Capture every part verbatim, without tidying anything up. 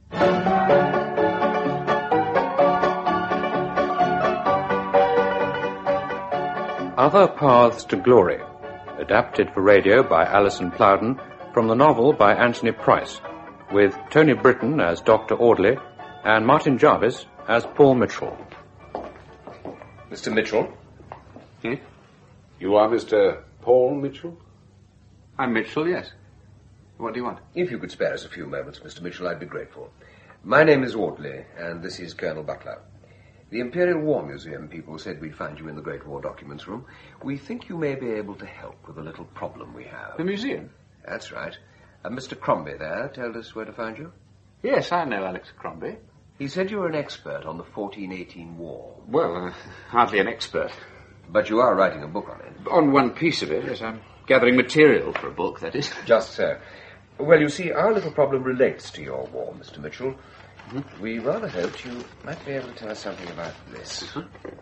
Other Paths to Glory, adapted for radio by Alison Plowden from the novel by Anthony Price, with Tony Britton as Doctor Audley and Martin Jarvis as Paul Mitchell. Mister Mitchell? Hmm? You are Mister Paul Mitchell? I'm Mitchell, yes. What do you want? If you could spare us a few moments, Mister Mitchell, I'd be grateful. My name is Audley, and this is Colonel Butler. The Imperial War Museum people said we'd find you in the Great War Documents Room. We think you may be able to help with a little problem we have. The museum? That's right. Uh, Mister Crombie there told us where to find you. Yes, I know Alex Crombie. He said you were an expert on the fourteen eighteen war. Well, uh, hardly an expert. But you are writing a book on it. On one piece of it, yes. I'm gathering material for a book, that is. Just so. Well, you see, our little problem relates to your war, Mister Mitchell. Mm-hmm. We rather hoped you might be able to tell us something about this. Uh-huh.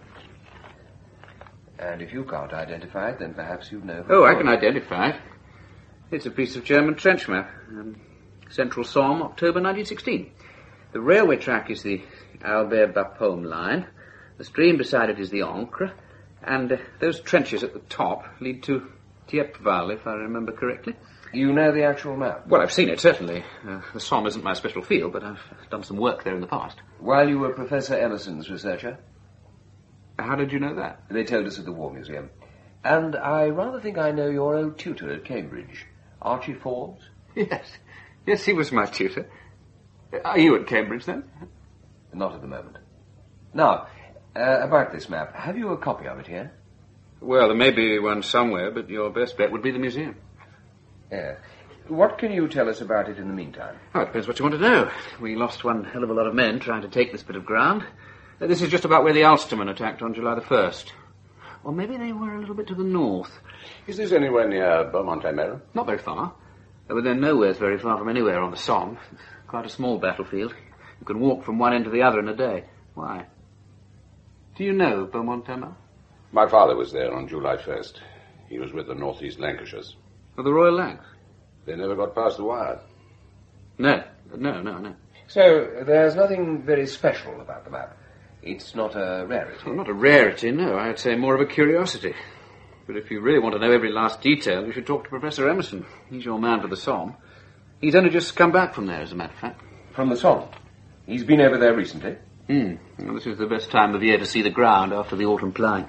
And if you can't identify it, then perhaps you know... Oh, I can identify it. It's a piece of German trench map. Um, Central Somme, October nineteen sixteen. The railway track is the Albert-Bapaume line. The stream beside it is the Ancre. And uh, those trenches at the top lead to Thiepval, if I remember correctly. You know the actual map? Well, I've seen it, certainly. Uh, the Somme isn't my special field, but I've done some work there in the past. While you were Professor Emerson's researcher? How did you know that? They told us at the War Museum. And I rather think I know your old tutor at Cambridge, Archie Forbes. Yes. Yes, he was my tutor. Are you at Cambridge, then? Not at the moment. Now, uh, about this map, have you a copy of it here? Well, there may be one somewhere, but your best bet would be the museum. Yeah. What can you tell us about it in the meantime? Oh, it depends what you want to know. We lost one hell of a lot of men trying to take this bit of ground. Uh, this is just about where the Ulstermen attacked on July the first. Or maybe they were a little bit to the north. Is this anywhere near Beaumont-Hamel? Not very far. Uh, but then nowhere's very far from anywhere on the Somme. Quite a small battlefield. You can walk from one end to the other in a day. Why? Do you know Beaumont-Hamel? My father was there on July first. He was with the North East Lancashires. Of the Royal Lancs? They never got past the wire. No, no, no, no. So, there's nothing very special about the map. It's not a rarity. Well, not a rarity, no. I'd say more of a curiosity. But if you really want to know every last detail, you should talk to Professor Emerson. He's your man for the Somme. He's only just come back from there, as a matter of fact. From the Somme? He's been over there recently? Hmm. Well, this is the best time of year to see the ground after the autumn ploughing.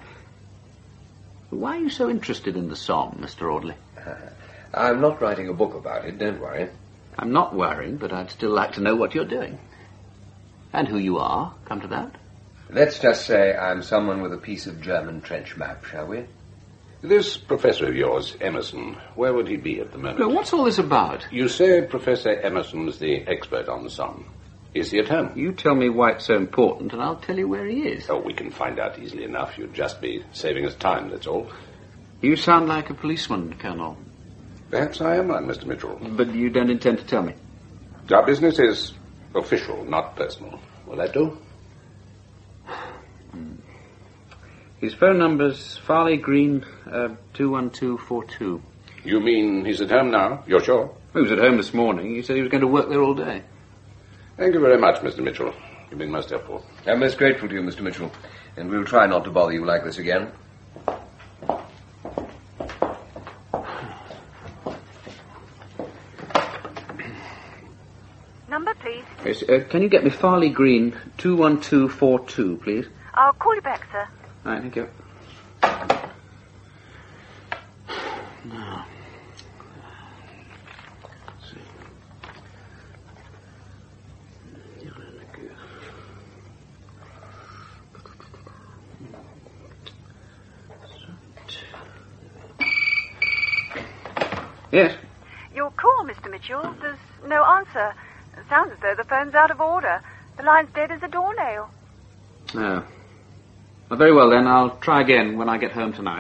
Why are you so interested in the Somme, Mister Audley? Uh, I'm not writing a book about it, don't worry. I'm not worrying, but I'd still like to know what you're doing. And who you are, come to that. Let's just say I'm someone with a piece of German trench map, shall we? This professor of yours, Emerson, where would he be at the moment? No, what's all this about? You say Professor Emerson's the expert on the Somme. Is he at home? You tell me why it's so important, and I'll tell you where he is. Oh, we can find out easily enough. You'd just be saving us time, that's all. You sound like a policeman, Colonel. Perhaps I am one, Mister Mitchell. But you don't intend to tell me? Our business is official, not personal. Will that do? His phone number's Farley Green, uh, two one two four two. You mean he's at home now? You're sure? He was at home this morning. He said he was going to work there all day. Thank you very much, Mister Mitchell. You've been most helpful. I'm most grateful to you, Mister Mitchell. And we'll try not to bother you like this again. Number, please. Yes, uh, can you get me Farley Green, two one two four two, please? I'll call you back, sir. All right, thank you. Now, let's see. Yes? Your call, Mister Mitchell. There's no answer. It sounds as though the phone's out of order. The line's dead as a doornail. Oh. Well, very well, then. I'll try again when I get home tonight.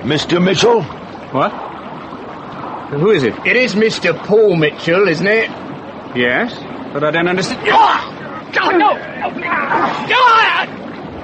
Mister Mitchell? What? Who is it? It is Mister Paul Mitchell, isn't it? Yes, but I don't understand. Ah! Oh, no! Ah!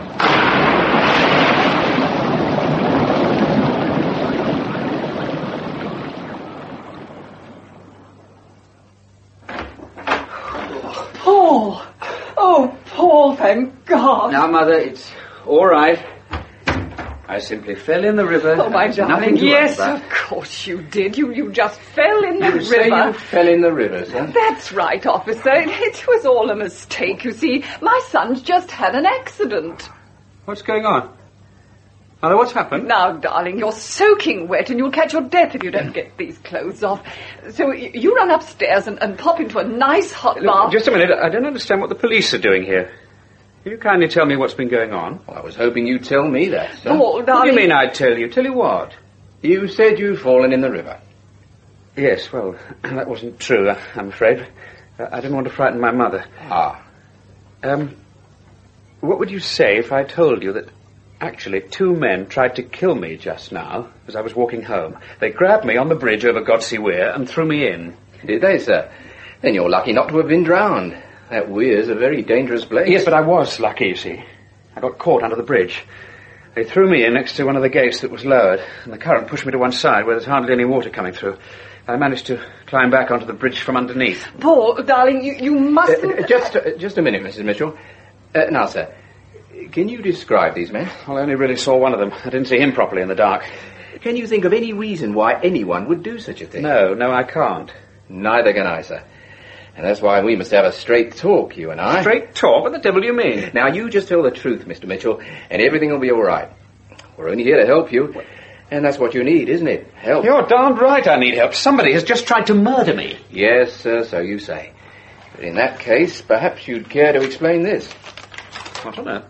Paul! Oh, Paul, thank God. Now, Mother, it's all right. I simply fell in the river. Oh, my There's darling, nothing to yes, worry about. of course you did. You you just fell in the You river. say you fell in the river, sir? That's right, officer. It, it was all a mistake, you see. My son's just had an accident. What's going on? Mother, what's happened? Now, darling, you're soaking wet and you'll catch your death if you don't get these clothes off. So y- you run upstairs and, and pop into a nice hot Look, bath. just a minute. I don't understand what the police are doing here. Will you kindly tell me what's been going on? Well, I was hoping you'd tell me that, sir. Paul, What darling. do you mean I'd tell you? Tell you what? You said you'd fallen in the river. Yes, well, that wasn't true, I'm afraid. I didn't want to frighten my mother. Ah. Um, what would you say if I told you that actually two men tried to kill me just now as I was walking home? They grabbed me on the bridge over Godsey Weir and threw me in. Did they, sir? Then you're lucky not to have been drowned. That weir's a very dangerous place. Yes, but I was lucky, you see. I got caught under the bridge. They threw me in next to one of the gates that was lowered, and the current pushed me to one side where there's hardly any water coming through. I managed to climb back onto the bridge from underneath. Paul, darling, you, you mustn't... Uh, just, uh, just a minute, Missus Mitchell. Uh, now, sir, can you describe these men? Well, I only really saw one of them. I didn't see him properly in the dark. Can you think of any reason why anyone would do such a thing? No, no, I can't. Neither can I, sir. And that's why we must have a straight talk, you and I. Straight talk? What the devil do you mean? Now, you just tell the truth, Mister Mitchell, and everything will be all right. We're only here to help you, and that's what you need, isn't it? Help. You're darned right I need help. Somebody has just tried to murder me. Yes, sir, so you say. But in that case, perhaps you'd care to explain this. What on earth?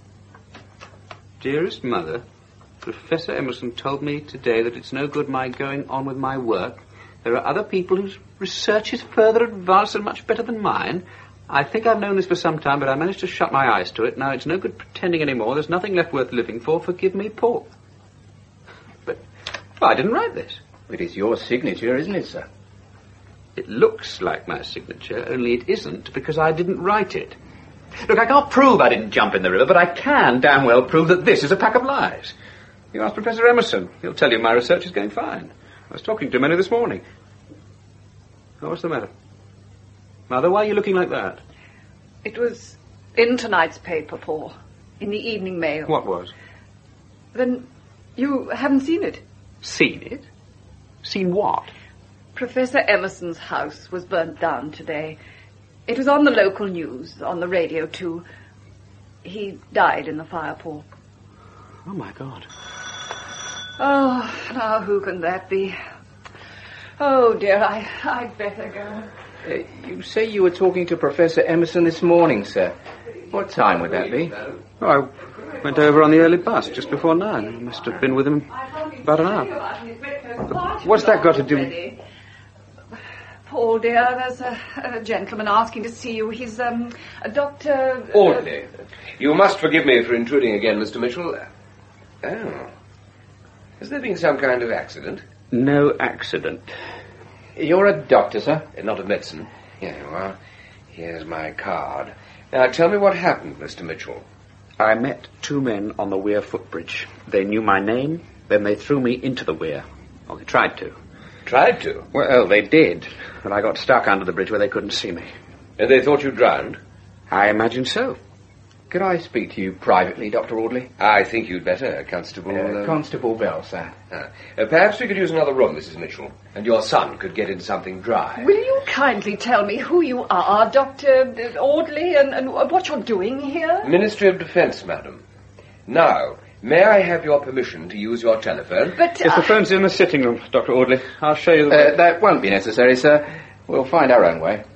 Dearest Mother, Professor Emerson told me today that it's no good my going on with my work. There are other people whose research is further advanced and much better than mine. I think I've known this for some time, but I managed to shut my eyes to it. Now it's no good pretending anymore. There's nothing left worth living for. Forgive me, Paul. But well, I didn't write this. It is your signature, isn't it, sir? It looks like my signature, only it isn't, because I didn't write it. Look, I can't prove I didn't jump in the river, but I can damn well prove that this is a pack of lies. You ask Professor Emerson. He'll tell you my research is going fine. I was talking to him only this morning. Oh, what's the matter? Mother, why are you looking like that? It was in tonight's paper, Paul. In the evening mail. What was? Then you haven't seen it? Seen it? Seen what? Professor Emerson's house was burnt down today. It was on the local news, on the radio, too. He died in the fire, Paul. Oh, my God. Oh, now who can that be? Oh, dear, I, I'd better go. Uh, you say you were talking to Professor Emerson this morning, sir. What time would that be? Oh, I went over on the early bus just before nine. I must have been with him about an hour. What's that got to do with... Paul, dear, there's a, a gentleman asking to see you. He's, um, a doctor... Audley. You must forgive me for intruding again, Mister Mitchell. Oh. Has there been some kind of accident? No accident. You're a doctor, sir? Uh, not of medicine. Here you are. Here's my card. Now, tell me what happened, Mister Mitchell. I met two men on the Weir footbridge. They knew my name, then they threw me into the Weir. Well, they tried to. Tried to? Well, they did. But I got stuck under the bridge where they couldn't see me. And they thought you drowned? I imagine so. Could I speak to you privately, Doctor Audley? I think you'd better, Constable... Uh, uh, Constable Bell, sir. Uh, uh, perhaps we could use another room, Missus Mitchell, and your son could get into something dry. Will you kindly tell me who you are, Doctor Audley, and, and what you're doing here? Ministry of Defence, madam. Now, may I have your permission to use your telephone? But... Yes, uh, the phone's in the sitting room, Doctor Audley. I'll show you the... Uh, that won't be necessary, sir. We'll find our own way.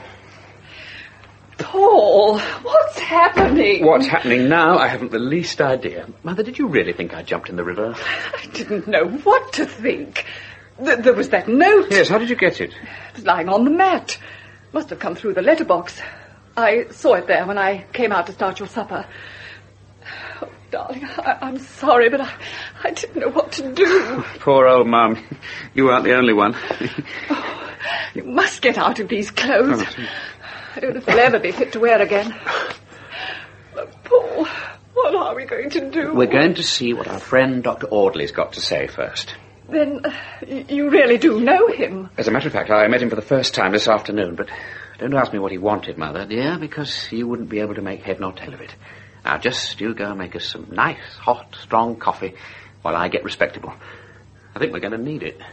Paul, what's happening? What's happening now, I haven't the least idea. Mother, did you really think I jumped in the river? I didn't know what to think. Th- there was that note. Yes, how did you get it? It was lying on the mat. Must have come through the letterbox. I saw it there when I came out to start your supper. darling, I, I'm sorry, but I, I didn't know what to do. Poor old Mum. You aren't the only one. Oh, you must get out of these clothes. Oh, I don't know if they'll ever be fit to wear again. But Paul, what are we going to do? We're going to see what our friend Doctor Audley's got to say first. Then uh, you really do know him? As a matter of fact, I met him for the first time this afternoon, but don't ask me what he wanted, Mother, dear, because you wouldn't be able to make head nor tail of it. Now, just you go and make us some nice, hot, strong coffee while I get respectable. I think we're going to need it.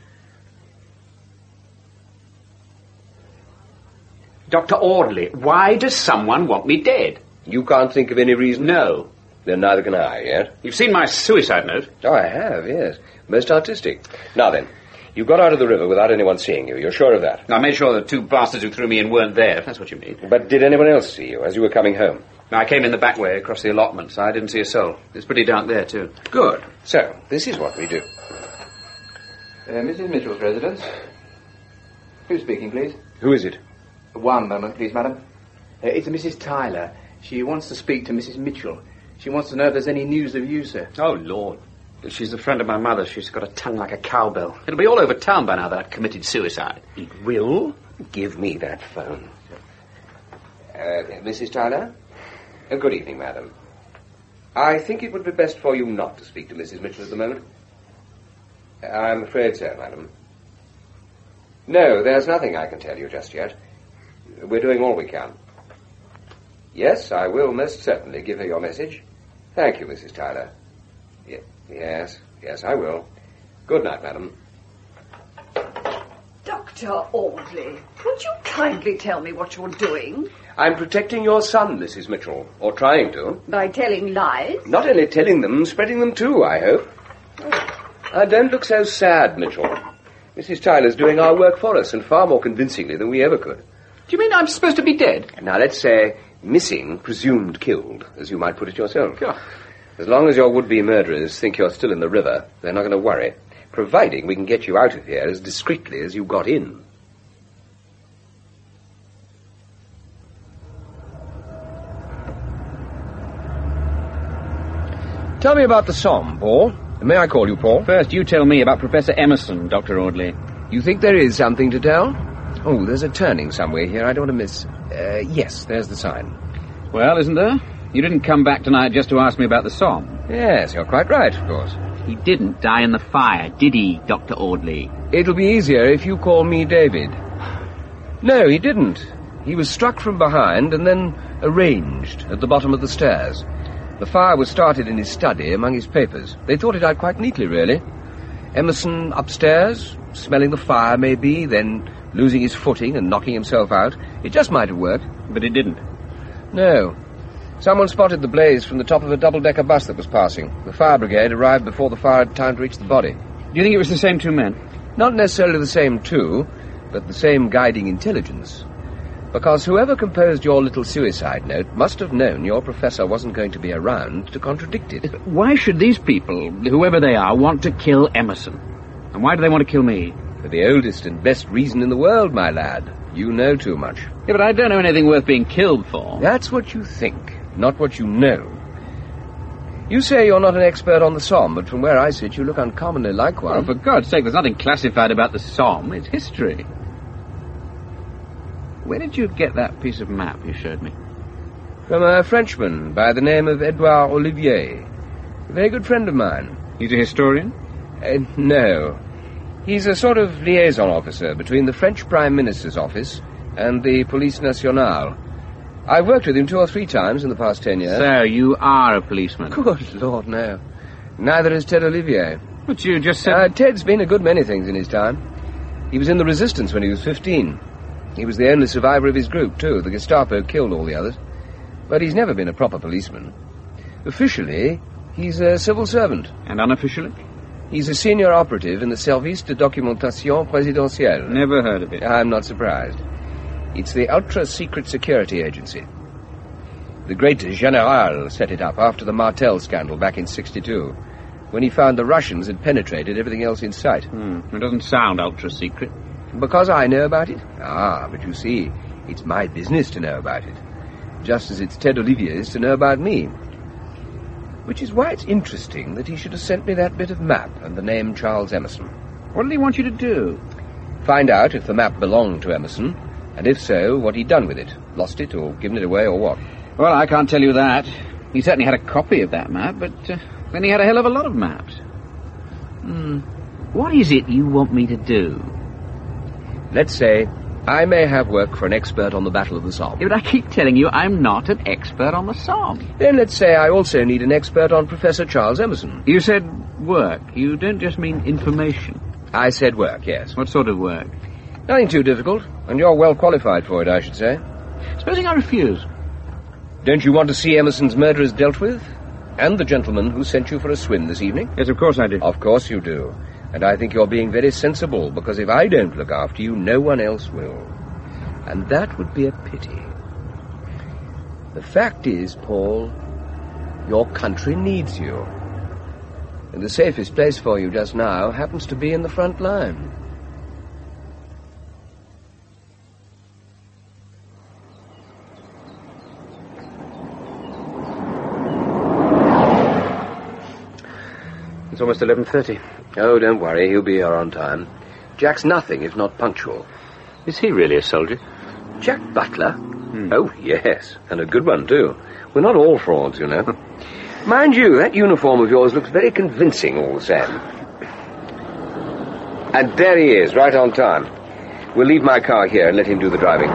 Doctor Audley, why does someone want me dead? You can't think of any reason? No. Then neither can I, yet. You've seen my suicide note? Oh, I have, yes. Most artistic. Now then, you got out of the river without anyone seeing you. You're sure of that? I made sure the two bastards who threw me in weren't there, if that's what you mean. But did anyone else see you as you were coming home? I came in the back way across the allotments. I didn't see a soul. It's pretty dark there, too. Good. So, this is what we do. Uh, Missus Mitchell's residence. Who's speaking, please? Who is it? One moment, please, madam. Uh, it's Missus Tyler. She wants to speak to Missus Mitchell. She wants to know if there's any news of you, sir. Oh, Lord. She's a friend of my mother's. She's got a tongue like a cowbell. It'll be all over town by now that I've committed suicide. It will? Give me that phone. Uh, Missus Tyler? Uh, good evening, madam. I think it would be best for you not to speak to Missus Mitchell at the moment. I'm afraid so, madam. No, there's nothing I can tell you just yet. We're doing all we can. Yes, I will most certainly give her your message. Thank you, Missus Tyler. Y- yes, yes, I will. Good night, madam. Doctor Audley, would you kindly tell me what you're doing? I'm protecting your son, Missus Mitchell, or trying to. By telling lies? Not only telling them, spreading them too, I hope. Oh. Uh, don't look so sad, Mitchell. Missus Tyler's doing our work for us, and far more convincingly than we ever could. Do you mean I'm supposed to be dead? Now, let's say missing, presumed killed, as you might put it yourself. God. As long as your would-be murderers think you're still in the river, they're not going to worry, providing we can get you out of here as discreetly as you got in. Tell me about the Somme, Paul. May I call you Paul? First, you tell me about Professor Emerson, Doctor Audley. You think there is something to tell? Oh, there's a turning somewhere here. I don't want to miss... Uh, yes, there's the sign. Well, isn't there? You didn't come back tonight just to ask me about the Somme. Yes, you're quite right, of course. He didn't die in the fire, did he, Doctor Audley? It'll be easier if you call me David. No, he didn't. He was struck from behind and then arranged at the bottom of the stairs. The fire was started in his study among his papers. They thought it out quite neatly, really. Emerson upstairs, smelling the fire, maybe, then losing his footing and knocking himself out. It just might have worked. But it didn't. No. Someone spotted the blaze from the top of a double-decker bus that was passing. The fire brigade arrived before the fire had time to reach the body. Do you think it was the same two men? Not necessarily the same two, but the same guiding intelligence. Because whoever composed your little suicide note must have known your professor wasn't going to be around to contradict it. Why should these people, whoever they are, want to kill Emerson? And why do they want to kill me? For the oldest and best reason in the world, my lad. You know too much. Yeah, but I don't know anything worth being killed for. That's what you think, not what you know. You say you're not an expert on the Somme, but from where I sit, you look uncommonly like one. Oh, for God's sake, there's nothing classified about the Somme. It's history. Where did you get that piece of map you showed me? From a Frenchman by the name of Edouard Olivier. A very good friend of mine. He's a historian? Uh, no. He's a sort of liaison officer between the French Prime Minister's office and the Police Nationale. I've worked with him two or three times in the past ten years. So, you are a policeman? Good Lord, no. Neither is Ted Olivier. But you just said... Uh, Ted's been a good many things in his time. He was in the Resistance when he was fifteen. He was the only survivor of his group, too. The Gestapo killed all the others. But he's never been a proper policeman. Officially, he's a civil servant. And unofficially? He's a senior operative in the Service de Documentation Présidentielle. Never heard of it. I'm not surprised. It's the ultra-secret security agency. The great General set it up after the Martel scandal back in sixty-two, when he found the Russians had penetrated everything else in sight. Hmm. It doesn't sound ultra-secret. Because I know about it? Ah, but you see, it's my business to know about it. Just as it's Ted Olivier's to know about me. Which is why it's interesting that he should have sent me that bit of map and the name Charles Emerson. What did he want you to do? Find out if the map belonged to Emerson, and if so, what he'd done with it. Lost it, or given it away, or what? Well, I can't tell you that. He certainly had a copy of that map, but uh, then he had a hell of a lot of maps. Hmm. What is it you want me to do? Let's say I may have work for an expert on the Battle of the Somme. Yeah, but I keep telling you I'm not an expert on the Somme. Then let's say I also need an expert on Professor Charles Emerson. You said work. You don't just mean information. I said work, yes. What sort of work? Nothing too difficult, and you're well qualified for it, I should say. Supposing I refuse? Don't you want to see Emerson's murderers dealt with? And the gentleman who sent you for a swim this evening? Yes, of course I do. Of course you do. And I think you're being very sensible, because if I don't look after you, no one else will. And that would be a pity. The fact is, Paul, your country needs you. And the safest place for you just now happens to be in the front line. It's almost eleven thirty. Oh, don't worry, he'll be here on time. Jack's nothing if not punctual. Is he really a soldier? Jack Butler? Hmm. Oh, yes, and a good one, too. We're not all frauds, you know. Mind you, that uniform of yours looks very convincing all the same. And there he is, right on time. We'll leave my car here and let him do the driving.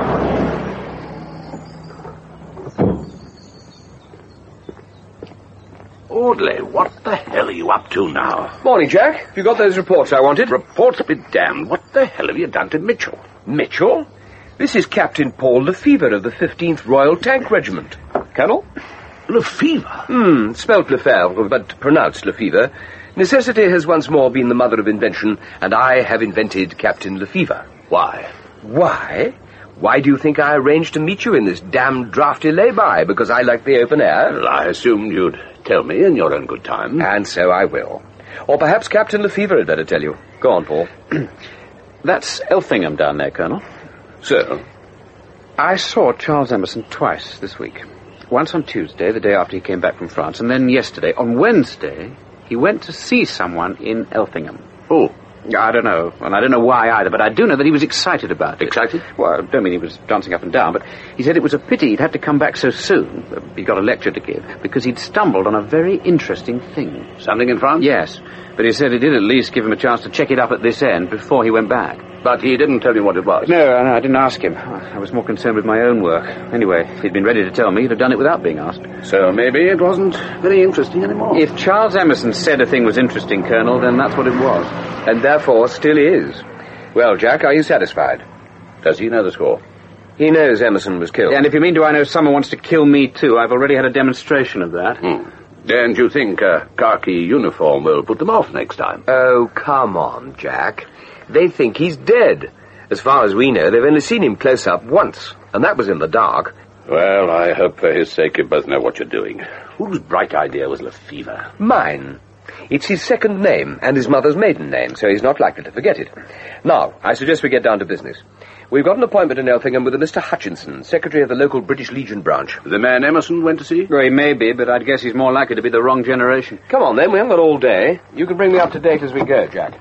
Audley, what the hell are you up to now? Morning, Jack. Have you got those reports I wanted? Reports be damned. What the hell have you done to Mitchell? Mitchell? This is Captain Paul Lefevre of the fifteenth Royal Tank Regiment. Colonel? Lefevre? Hmm, spelled Lefebvre, but pronounced Lefevre. Necessity has once more been the mother of invention, and I have invented Captain Lefevre. Why? Why? Why do you think I arranged to meet you in this damned drafty lay-by? Because I like the open air? Well, I assumed you'd tell me in your own good time. And so I will. Or perhaps Captain Lefevre had better tell you. Go on, Paul. That's Elthingham down there, Colonel. So? I saw Charles Emerson twice this week. Once on Tuesday, the day after he came back from France, and then yesterday. On Wednesday, he went to see someone in Elthingham. Who? I don't know, and I don't know why either, but I do know that he was excited about it. Excited? Well, I don't mean he was dancing up and down, but he said it was a pity he'd had to come back so soon. He'd got a lecture to give, because he'd stumbled on a very interesting thing. Something in France? Yes, but he said it did at least give him a chance to check it up at this end before he went back. But he didn't tell you what it was? No, no, I didn't ask him. I was more concerned with my own work. Anyway, if he'd been ready to tell me, he'd have done it without being asked. So maybe it wasn't very interesting anymore. If Charles Emerson said a thing was interesting, Colonel, then that's what it was. And therefore still is. Well, Jack, are you satisfied? Does he know the score? He knows Emerson was killed. And if you mean do I know someone wants to kill me too, I've already had a demonstration of that. Hmm. Then do you think a khaki uniform will put them off next time? Oh, come on, Jack. They think he's dead. As far as we know, they've only seen him close up once, and that was in the dark. Well, I hope for his sake you both know what you're doing. Whose bright idea was Lefevre? Mine. It's his second name and his mother's maiden name, so he's not likely to forget it. Now, I suggest we get down to business. We've got an appointment in Elthingham with a Mister Hutchinson, secretary of the local British Legion branch. The man Emerson went to see? Well, he may be, but I'd guess he's more likely to be the wrong generation. Come on, then. We haven't got all day. You can bring me up to date as we go, Jack.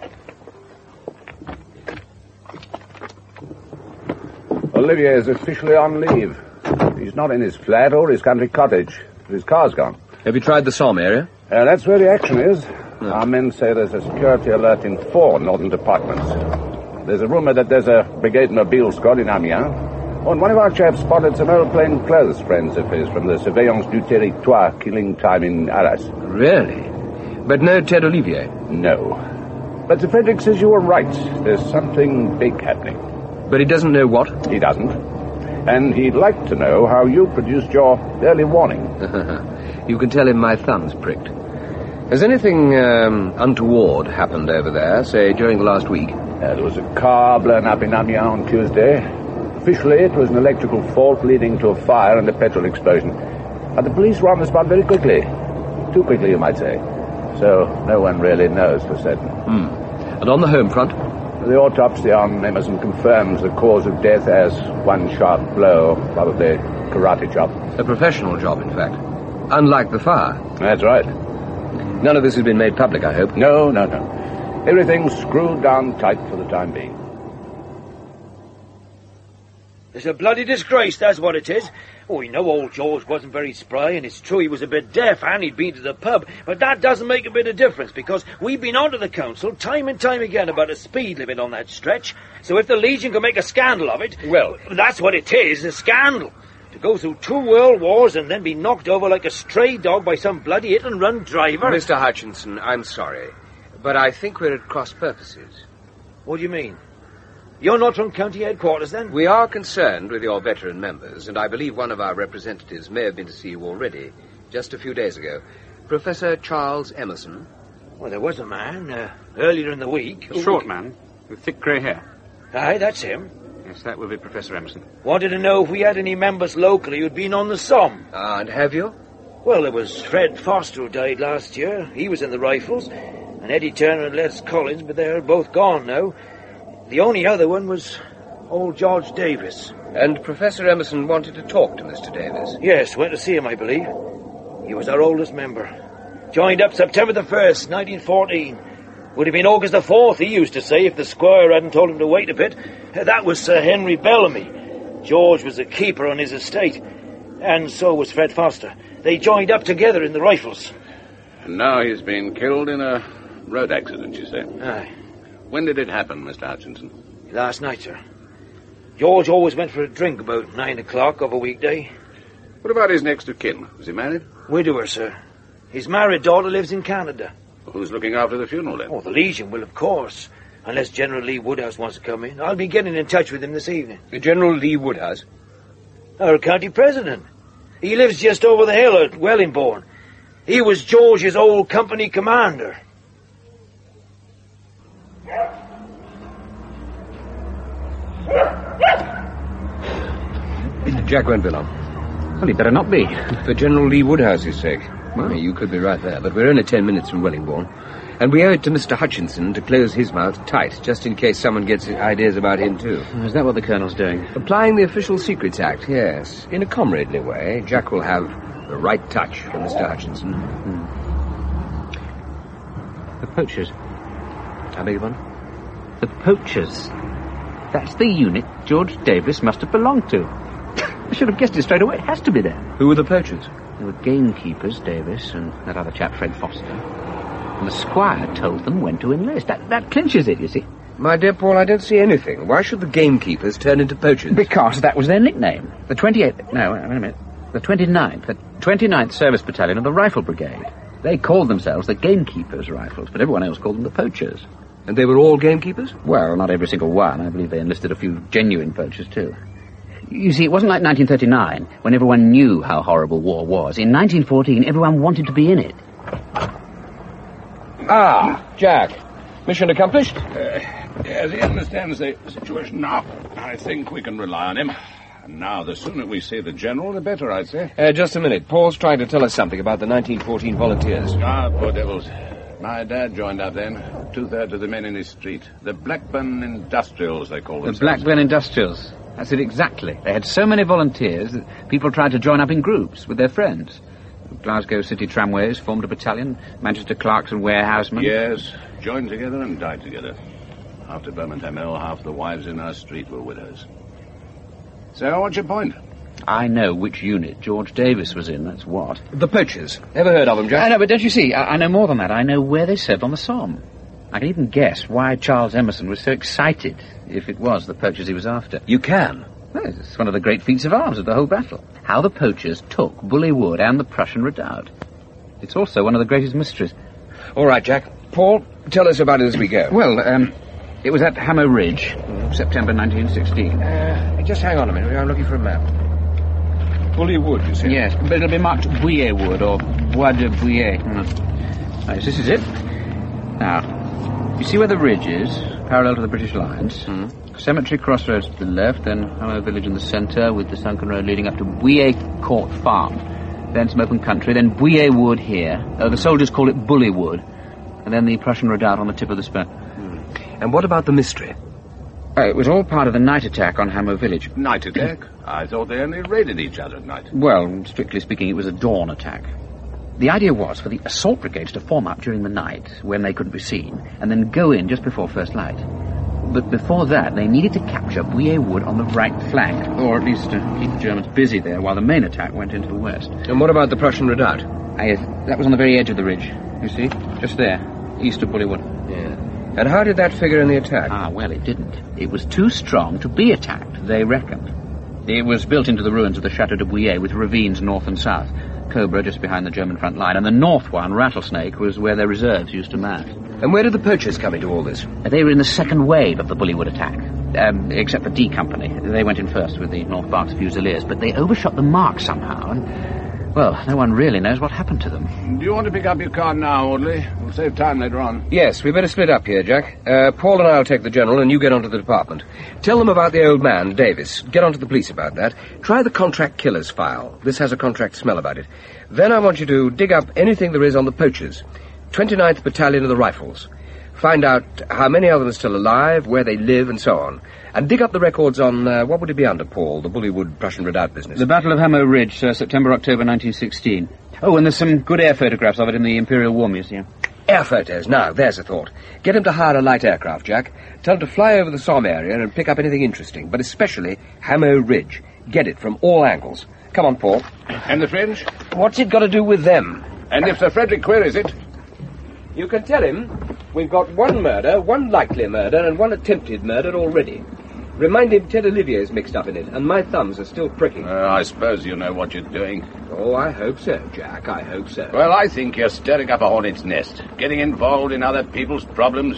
Olivier is officially on leave. He's not in his flat or his country cottage. His car's gone. Have you tried the Somme area? Uh, that's where the action is. No. Our men say there's a security alert in four northern departments. There's a rumor that there's a brigade mobile squad in Amiens. Oh, and one of our chaps spotted some old plainclothes friends of his from the Surveillance du Territoire killing time in Arras. Really? But no Ted Olivier? No. But Sir Frederick says you were right. There's something big happening. But he doesn't know what? He doesn't. And he'd like to know how you produced your early warning. You can tell him my thumb's pricked. Has anything um, untoward happened over there, say, during the last week? Uh, there was a car blown up in Amiens on Tuesday. Officially, it was an electrical fault leading to a fire and a petrol explosion. But the police were on the spot very quickly. Too quickly, you might say. So no one really knows for certain. Hmm. And on the home front? The autopsy on Emerson confirms the cause of death as one sharp blow, probably karate chop. A professional job, in fact. Unlike the fire. That's right. None of this has been made public, I hope. No, no, no. Everything's screwed down tight for the time being. It's a bloody disgrace, that's what it is. Oh, we know old George wasn't very spry, and it's true he was a bit deaf, and he'd been to the pub, but that doesn't make a bit of difference, because we've been on to the council time and time again about a speed limit on that stretch, so if the Legion can make a scandal of it, well, that's what it is, a scandal. To go through two world wars and then be knocked over like a stray dog by some bloody hit-and-run driver. Mister Hutchinson, I'm sorry, but I think we're at cross purposes. What do you mean? You're not from county headquarters, then? We are concerned with your veteran members, and I believe one of our representatives may have been to see you already, just a few days ago. Professor Charles Emerson. Well, there was a man, uh, earlier in the week. A short man, with thick grey hair. Aye, that's him. Yes, that will be Professor Emerson. Wanted to know if we had any members locally who'd been on the Somme. Ah, and have you? Well, there was Fred Foster who died last year. He was in the Rifles. And Eddie Turner and Les Collins, but they're both gone now. The only other one was old George Davis. And Professor Emerson wanted to talk to Mister Davis? Yes, went to see him, I believe. He was our oldest member. Joined up September the first, nineteen fourteen. Would have been August the fourth, he used to say, if the squire hadn't told him to wait a bit. That was Sir Henry Bellamy. George was a keeper on his estate. And so was Fred Foster. They joined up together in the Rifles. And now he's been killed in a road accident, you say? Aye. When did it happen, Mister Hutchinson? Last night, sir. George always went for a drink about nine o'clock of a weekday. What about his next of kin? Was he married? Widower, sir. His married daughter lives in Canada. Who's looking after the funeral, then? Oh, the Legion will, of course. Unless General Lee Woodhouse wants to come in. I'll be getting in touch with him this evening. General Lee Woodhouse? Our county president. He lives just over the hill at Wellingbourne. He was George's old company commander. Jack won't be long. Well, he better not be. For General Lee Woodhouse's sake. Well, you could be right there, but we're only ten minutes from Wellingbourne. And we owe it to Mister Hutchinson to close his mouth tight, just in case someone gets ideas about him, too. Is that what the Colonel's doing? Applying the Official Secrets Act, yes. In a comradely way, Jack will have the right touch from Mister Hutchinson. Mm. The poachers. I beg your pardon? The poachers. That's the unit George Davis must have belonged to. I should have guessed it straight away. It has to be there. Who were the poachers? They were gamekeepers, Davis, and that other chap, Fred Foster. And the squire told them when to enlist. That, that clinches it, you see. My dear Paul, I don't see anything. Why should the gamekeepers turn into poachers? Because that was their nickname. The twenty-eighth... No, wait a minute. The twenty-ninth. The twenty-ninth Service Battalion of the Rifle Brigade. They called themselves the Gamekeepers Rifles, but everyone else called them the Poachers. And they were all gamekeepers? Well, not every single one. I believe they enlisted a few genuine poachers, too. You see, it wasn't like nineteen thirty-nine, when everyone knew how horrible war was. In nineteen fourteen, everyone wanted to be in it. Ah, Jack. Mission accomplished? Uh, yes, he understands the situation now. I think we can rely on him. And now, the sooner we see the General, the better, I'd say. Uh, just a minute. Paul's trying to tell us something about the nineteen fourteen volunteers. Ah, poor devils. My dad joined up then. Two-thirds of the men in his street. The Blackburn Industrials, they call themselves. The Blackburn Industrials. That's it exactly. They had so many volunteers that people tried to join up in groups with their friends. Glasgow City Tramways formed a battalion. Manchester Clerks and Warehousemen. Yes, joined together and died together. After Birmingham Mill, half the wives in our street were widows. So, what's your point? I know which unit George Davis was in, that's what. The poachers. Ever heard of them, Jack? I know, but don't you see, I, I know more than that. I know where they served on the Somme. I can even guess why Charles Emerson was so excited if it was the poachers he was after. You can? Well, it's one of the great feats of arms of the whole battle. How the poachers took Bully Wood and the Prussian redoubt. It's also one of the greatest mysteries. All right, Jack. Paul, tell us about it as we go. Well, um, it was at Hammer Ridge, mm-hmm. September nineteen sixteen. Uh, just hang on a minute. I'm looking for a map. Bully Wood, you say? Yes, but it'll be marked Bouillet Wood, or Bois de Bouillet. Mm. Right, this is it. Now, you see where the ridge is, parallel to the British lines? Mm. Cemetery crossroads to the left, then Hammer Village in the centre, with the sunken road leading up to Bouillet Court Farm. Then some open country, then Bouillet Wood here. Uh, the soldiers call it Bully Wood. And then the Prussian redoubt on the tip of the spur. Mm. And what about the mystery? Uh, it was all part of the night attack on Hamo Village. Night attack? I thought they only raided each other at night. Well, strictly speaking, it was a dawn attack. The idea was for the assault brigades to form up during the night, when they couldn't be seen, and then go in just before first light. But before that, they needed to capture Bouillet Wood on the right flank, or at least uh, keep the Germans busy there while the main attack went into the west. And what about the Prussian redoubt? I, uh, that was on the very edge of the ridge, you see, just there, east of Bouillet Wood. Yeah. And how did that figure in the attack? Ah, well, it didn't. It was too strong to be attacked, they reckoned. It was built into the ruins of the Chateau de Bouillet with ravines north and south. Cobra just behind the German front line, and the north one, Rattlesnake, was where their reserves used to mass. And where did the poachers come into all this? They were in the second wave of the Bouillet Wood attack, um, except for D Company. They went in first with the North Berks Fusiliers, but they overshot the mark somehow, and, well, no one really knows what happened to them. Do you want to pick up your car now, Audley? We'll save time later on. Yes, we better split up here, Jack. Uh, Paul and I'll take the General, and you get onto the department. Tell them about the old man, Davis. Get onto the police about that. Try the contract killers file. This has a contract smell about it. Then I want you to dig up anything there is on the poachers. twenty-ninth Battalion of the Rifles. Find out how many of them are still alive, where they live, and so on. And dig up the records on, uh, what would it be under, Paul, the Bouillet Wood Prussian redoubt business? The Battle of Hamo Ridge, uh, September, October nineteen sixteen. Oh, and there's some good air photographs of it in the Imperial War Museum. Air photos. Now, there's a thought. Get him to hire a light aircraft, Jack. Tell him to fly over the Somme area and pick up anything interesting, but especially Hamo Ridge. Get it from all angles. Come on, Paul. And the French? What's it got to do with them? And if Sir Frederick queries it? You can tell him we've got one murder, one likely murder, and one attempted murder already. Remind him Ted Olivier's mixed up in it, and my thumbs are still pricking. Uh, I suppose you know what you're doing. Oh, I hope so, Jack. I hope so. Well, I think you're stirring up a hornet's nest, getting involved in other people's problems.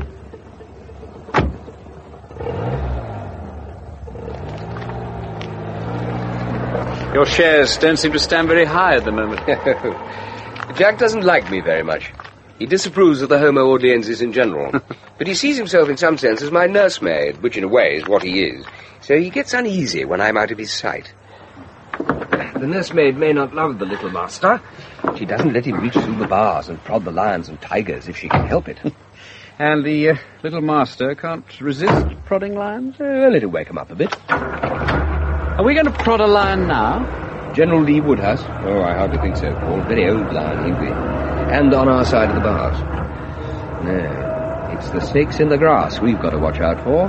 Your shares don't seem to stand very high at the moment. Jack doesn't like me very much. He disapproves of the Homo Orleanensis in general. But he sees himself in some sense as my nursemaid, which in a way is what he is. So he gets uneasy when I'm out of his sight. The nursemaid may not love the little master. She doesn't let him reach through the bars and prod the lions and tigers if she can help it. And the uh, little master can't resist prodding lions? Uh, let it wake him up a bit. Are we going to prod a lion now? General Lee Woodhouse? Oh, I hardly think so, Paul. Very old lion, he'll be. And on our side of the bars. No, it's the snakes in the grass we've got to watch out for.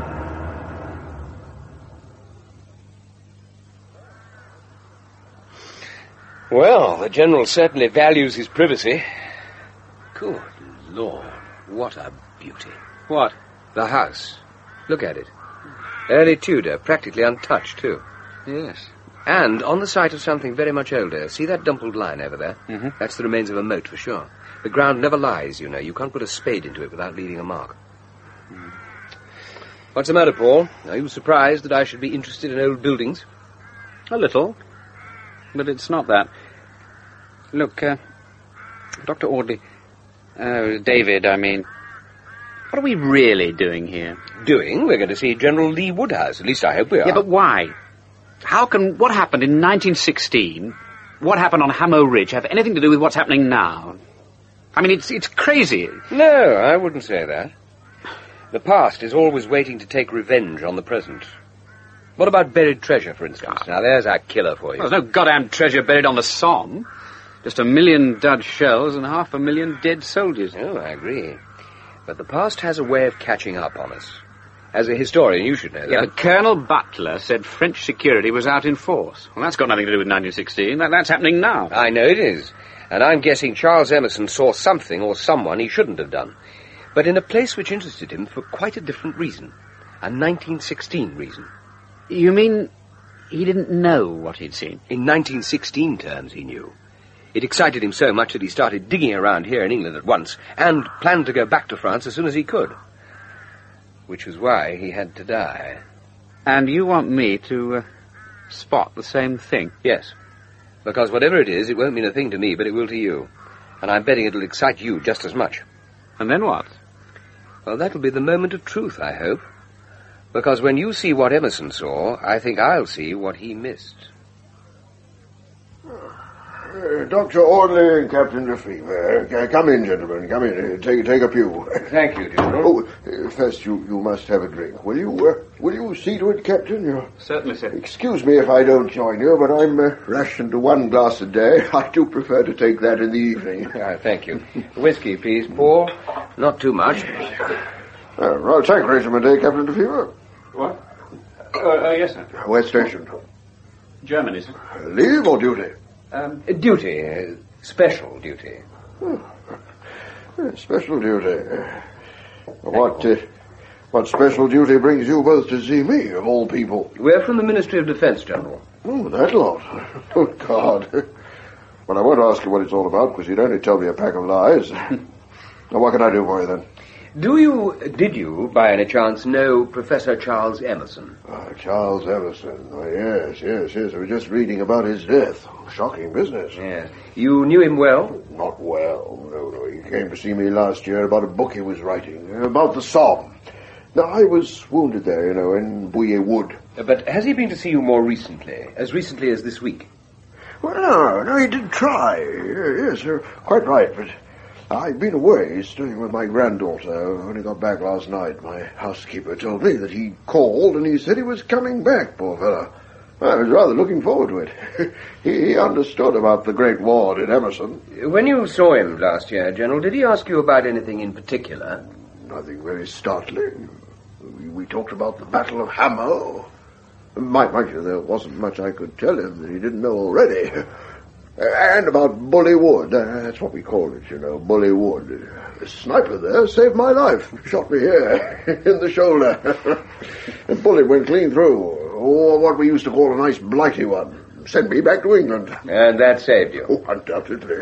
Well, the General certainly values his privacy. Good Lord, what a beauty. What? The house. Look at it. Early Tudor, practically untouched, too. Yes. And on the site of something very much older. See that dimpled line over there? Mm-hmm. That's the remains of a moat, for sure. The ground never lies, you know. You can't put a spade into it without leaving a mark. Mm. What's the matter, Paul? Are you surprised that I should be interested in old buildings? A little. But it's not that. Look, uh, Doctor Audley, uh, David, I mean, what are we really doing here? Doing? We're going to see General Lee Woodhouse. At least I hope we are. Yeah, but why? How can what happened in nineteen sixteen, what happened on Hamo Ridge, have anything to do with what's happening now? I mean, it's it's crazy. No, I wouldn't say that. The past is always waiting to take revenge on the present. What about buried treasure, for instance? Now, there's our killer for you. Well, there's no goddamn treasure buried on the Somme. Just a million dud shells and half a million dead soldiers. Oh, I agree. But the past has a way of catching up on us. As a historian, you should know that. Yeah, but Colonel Butler said French security was out in force. Well, that's got nothing to do with nineteen sixteen. That, that's happening now. I know it is. And I'm guessing Charles Emerson saw something or someone he shouldn't have done. But in a place which interested him for quite a different reason. A nineteen sixteen reason. You mean he didn't know what he'd seen? In nineteen sixteen terms, he knew. It excited him so much that he started digging around here in England at once and planned to go back to France as soon as he could. Which was why he had to die. And you want me to uh, spot the same thing? Yes. Because whatever it is, it won't mean a thing to me, but it will to you. And I'm betting it'll excite you just as much. And then what? Well, that'll be the moment of truth, I hope. Because when you see what Emerson saw, I think I'll see what he missed. Uh, Doctor Audley and Captain Lefevre. Uh, come in, gentlemen. Come in. Uh, take take a pew. Thank you, General. Oh, uh, first you, you must have a drink. Will you? Uh, will you see to it, Captain? You're... Certainly, sir. Excuse me if I don't join you, but I'm uh, rationed to one glass a day. I do prefer to take that in the evening. Ah, thank you. Whiskey, please, Paul. Not too much. Uh, well, take regiment day, Captain Lefevre. What? Uh, uh, yes, sir. Where stationed? Germany, sir. Uh, leave or duty? Um, duty. Uh, special duty. Hmm. Uh, special duty. Uh, what, uh, what special duty brings you both to see me, of all people? We're from the Ministry of Defence, General. Oh, that lot. Oh, God. Well, I won't ask you what it's all about, because you'd only tell me a pack of lies. Now, what can I do for you, then? Do you, did you, by any chance, know Professor Charles Emerson? Ah, Charles Emerson. Oh, yes, yes, yes. I was just reading about his death. Shocking business. Yes. You knew him well? Not well. No, no. He came to see me last year about a book he was writing, about the Somme. Now, I was wounded there, you know, in Bouillet Wood. Uh, but has he been to see you more recently? As recently as this week? Well, no, no, he did try. Yes, you're quite right, but... I've been away, staying with my granddaughter. I only got back last night. My housekeeper told me that he called and he said he was coming back, poor fellow. I was rather looking forward to it. he, he understood about the Great War, did Emerson. When you saw him last year, General, did he ask you about anything in particular? Nothing very startling. We, we talked about the Battle of Hammer. Mind, mind you, there wasn't much I could tell him that he didn't know already. And about Bully Wood. Uh, that's what we call it, you know, Bully Wood. The sniper there saved my life. Shot me here, in the shoulder. The bullet went clean through. Or what we used to call a nice blighty one. Sent me back to England. And that saved you? Oh, undoubtedly.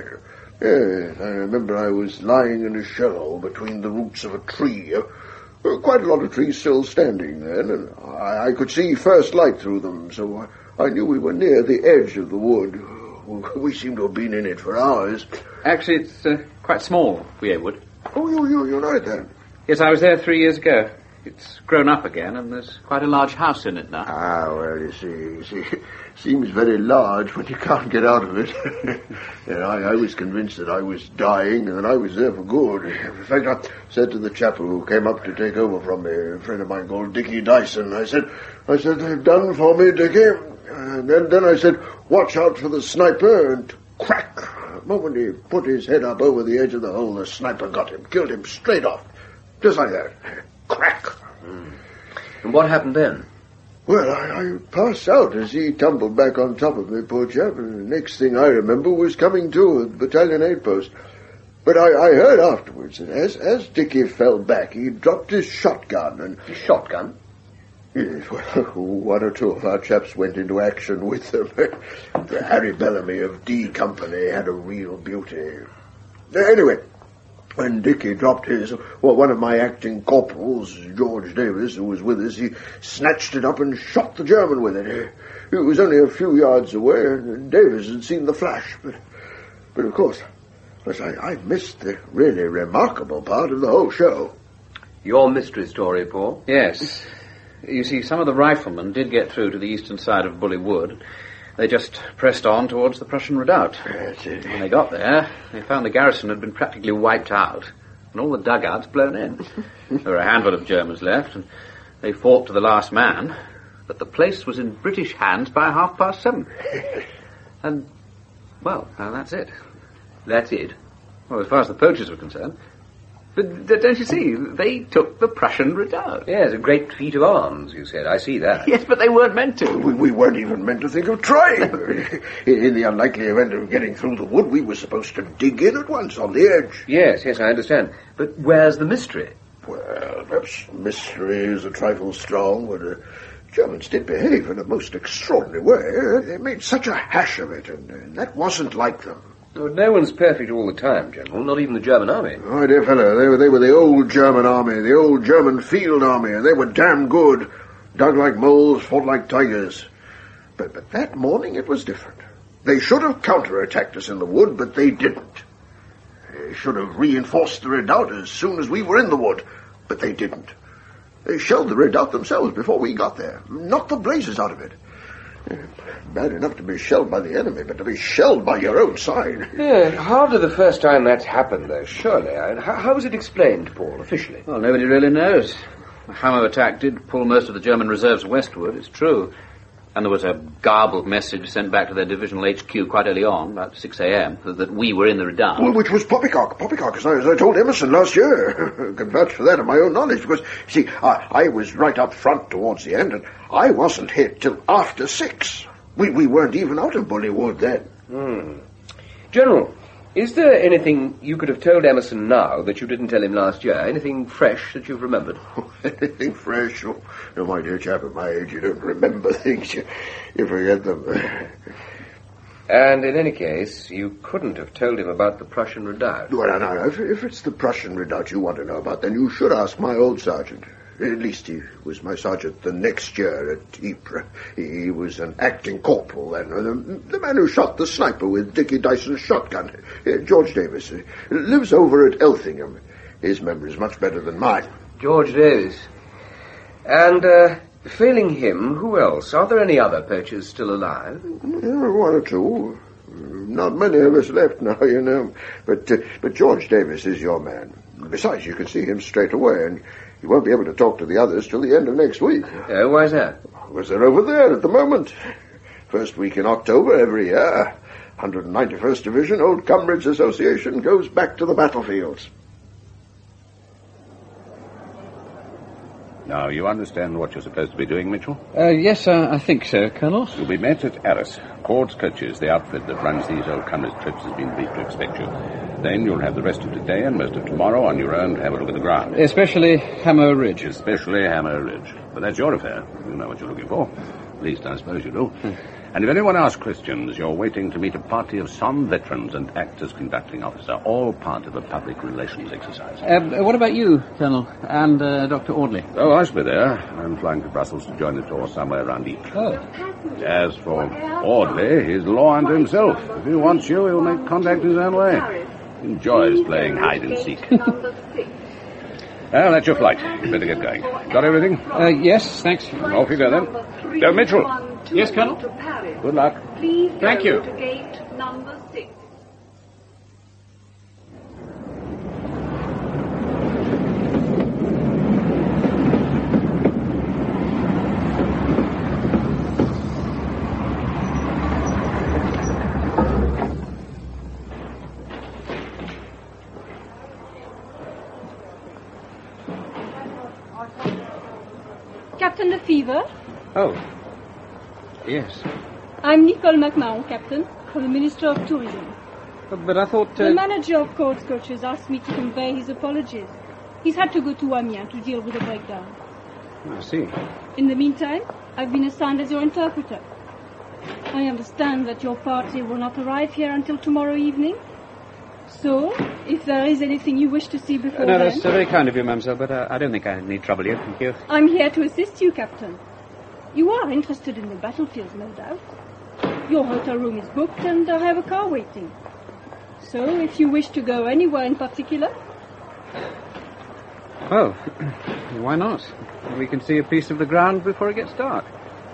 Yes, I remember I was lying in a shallow between the roots of a tree. Uh, quite a lot of trees still standing then, and I, I could see first light through them, so I, I knew we were near the edge of the wood. We seem to have been in it for hours. Actually, it's uh, quite small, Bouillet Wood. Oh, you, you, you know it then? Yes, I was there three years ago. It's grown up again, and there's quite a large house in it now. Ah, well, you see, you see, seems very large when you can't get out of it. Yeah, I, I was convinced that I was dying and that I was there for good. In fact, I said to the chap who came up to take over from me, a friend of mine called Dickie Dyson, I said, I said, they've done for me, Dickie. And then, then I said, watch out for the sniper, and crack. The moment he put his head up over the edge of the hole, the sniper got him, killed him straight off. Just like that. Crack. Mm. And what happened then? Well, I, I passed out as he tumbled back on top of me, poor chap, and the next thing I remember was coming to at the battalion aid post. But I, I heard afterwards that as, as Dickie fell back, he dropped his shotgun and... His shotgun? Yes, well, one or two of our chaps went into action with them. Harry Bellamy of D Company had a real beauty. Anyway, when Dickie dropped his, well, one of my acting corporals, George Davis, who was with us, he snatched it up and shot the German with it. It was only a few yards away, and Davis had seen the flash. But, but of course, I, I missed the really remarkable part of the whole show. Your mystery story, Paul? Yes. You see, some of the riflemen did get through to the eastern side of Bully Wood. They just pressed on towards the Prussian redoubt. That's it. When they got there, they found the garrison had been practically wiped out, and all the dugouts blown in. There were a handful of Germans left, and they fought to the last man, but the place was in British hands by half past seven. And, well, now that's it. That's it? Well, as far as the poachers were concerned. But don't you see, they took the Prussian redoubt. Yes, a great feat of arms, you said. I see that. Yes, but they weren't meant to. We, we weren't even meant to think of trying. In the unlikely event of getting through the wood, we were supposed to dig in at once on the edge. Yes, yes, I understand. But where's the mystery? Well, perhaps mystery is a trifle strong, but the Germans did behave in a most extraordinary way. They made such a hash of it, and, and that wasn't like them. Oh, no one's perfect all the time, General, not even the German army. My dear fellow, they were, they were the old German army, the old German field army, and they were damn good. Dug like moles, fought like tigers. But, but that morning it was different. They should have counterattacked us in the wood, but they didn't. They should have reinforced the redoubt as soon as we were in the wood, but they didn't. They shelled the redoubt themselves before we got there, knocked the blazes out of it. Bad enough to be shelled by the enemy, but to be shelled by your own side. Yeah, hardly the first time that's happened, though, surely. I mean, how, how is it explained, Paul, officially? Well, nobody really knows. The Hammer attack did pull most of the German reserves westward, it's true. And there was a garbled message sent back to their divisional H Q quite early on, about six a.m., that we were in the redoubt. Well, which was poppycock. Poppycock, as I, as I told Emerson last year. I can vouch for that of my own knowledge, because, see, I, I was right up front towards the end, and I wasn't hit till after six. We, we weren't even out of Bullywood then. Hmm. General, is there anything you could have told Emerson now that you didn't tell him last year? Anything fresh that you've remembered? Anything fresh? Oh, no, my dear chap, at my age, you don't remember things. You, you forget them. And in any case, you couldn't have told him about the Prussian redoubt. Well, no, no, if, if it's the Prussian redoubt you want to know about, then you should ask my old sergeant. At least he was my sergeant the next year at Ypres. He was an acting corporal then. The, the man who shot the sniper with Dickie Dyson's shotgun, George Davis, lives over at Elthingham. His memory's much better than mine. George Davis. And, uh, failing him, who else? Are there any other poachers still alive? Yeah, one or two. Not many of us left now, you know. But, uh, but George Davis is your man. Besides, you can see him straight away, and you won't be able to talk to the others till the end of next week. Uh, why's that? Because they're over there at the moment. First week in October every year. one hundred ninety-first Division, Old Comrades Association, goes back to the battlefields. Now, you understand what you're supposed to be doing, Mitchell? Uh, yes, uh, I think so, Colonel. You'll be met at Arras. Quartz Coaches, the outfit that runs these Old Comrades trips, has been briefed to expect you. Then you'll have the rest of today and most of tomorrow on your own to have a look at the ground. Especially Hammer Ridge. Especially Hammer Ridge. But that's your affair. You know what you're looking for. At least, I suppose you do. Hmm. And if anyone asks questions, you're waiting to meet a party of Somme veterans and act as conducting officer, all part of a public relations exercise. Uh, what about you, Colonel, and uh, Doctor Audley? Oh, I shall be there. I'm flying to Brussels to join the tour somewhere around Ypres. Oh. As for Audley, he's law unto himself. If he wants you, he'll make contact his own way. He enjoys playing hide and seek. Well, that's your flight. You better get going. Got everything? Uh, yes, thanks. Off you go, then. Go, Mitchell. Yes, Colonel. Good luck. Please Thank go you. to gate number six. Captain Lefevre? Oh. Yes. I'm Nicole MacMahon, Captain, from the Minister of Tourism. But, but I thought... Uh... The manager of Quartz Coaches asked me to convey his apologies. He's had to go to Amiens to deal with a breakdown. I see. In the meantime, I've been assigned as your interpreter. I understand that your party will not arrive here until tomorrow evening. So, if there is anything you wish to see before uh, No, then... that's uh, very kind of you, mademoiselle, but uh, I don't think I need trouble you. Thank you. I'm here to assist you, Captain. You are interested in the battlefields, no doubt. Your hotel room is booked and I have a car waiting. So, if you wish to go anywhere in particular... Well, why not? We can see a piece of the ground before it gets dark.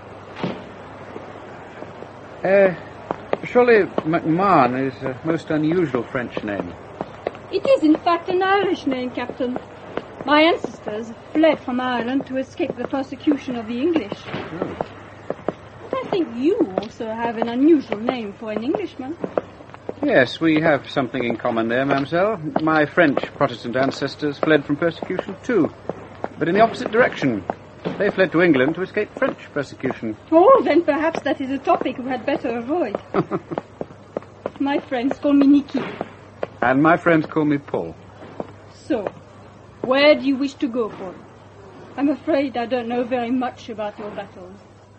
Uh, surely MacMahon is a most unusual French name. It is, in fact, an Irish name, Captain. My ancestors fled from Ireland to escape the persecution of the English. Oh. But I think you also have an unusual name for an Englishman. Yes, we have something in common there, mademoiselle. My French Protestant ancestors fled from persecution too, but in the opposite direction. They fled to England to escape French persecution. Oh, then perhaps that is a topic we had better avoid. My friends call me Nikki. And my friends call me Paul. So, where do you wish to go, Paul? I'm afraid I don't know very much about your battles.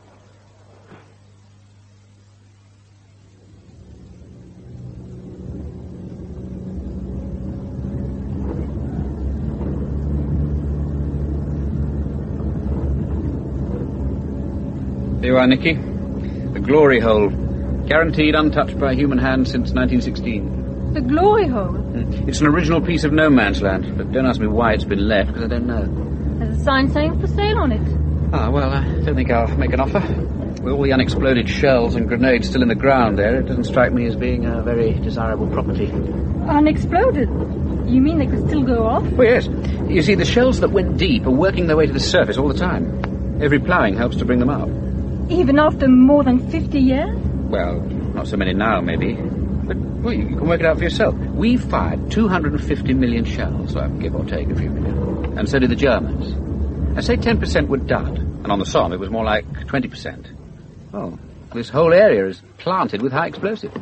There you are, Nicky. The glory hole. Guaranteed untouched by human hand since nineteen sixteen. The glory hole? Mm. It's an original piece of no man's land, but don't ask me why it's been left, because I don't know. There's a sign saying for sale on it. Ah, well, I I don't think I'll make an offer. With all the unexploded shells and grenades still in the ground there, it doesn't strike me as being a very desirable property. Unexploded? You mean they could still go off? Well, yes. You see, the shells that went deep are working their way to the surface all the time. Every ploughing helps to bring them up. Even after more than fifty years? Well, not so many now, maybe. But, well, you can work it out for yourself. We fired two hundred fifty million shells, well, give or take a few million. And so did the Germans. I say ten percent were dud, and on the Somme it was more like twenty percent. Well, this whole area is planted with high explosive.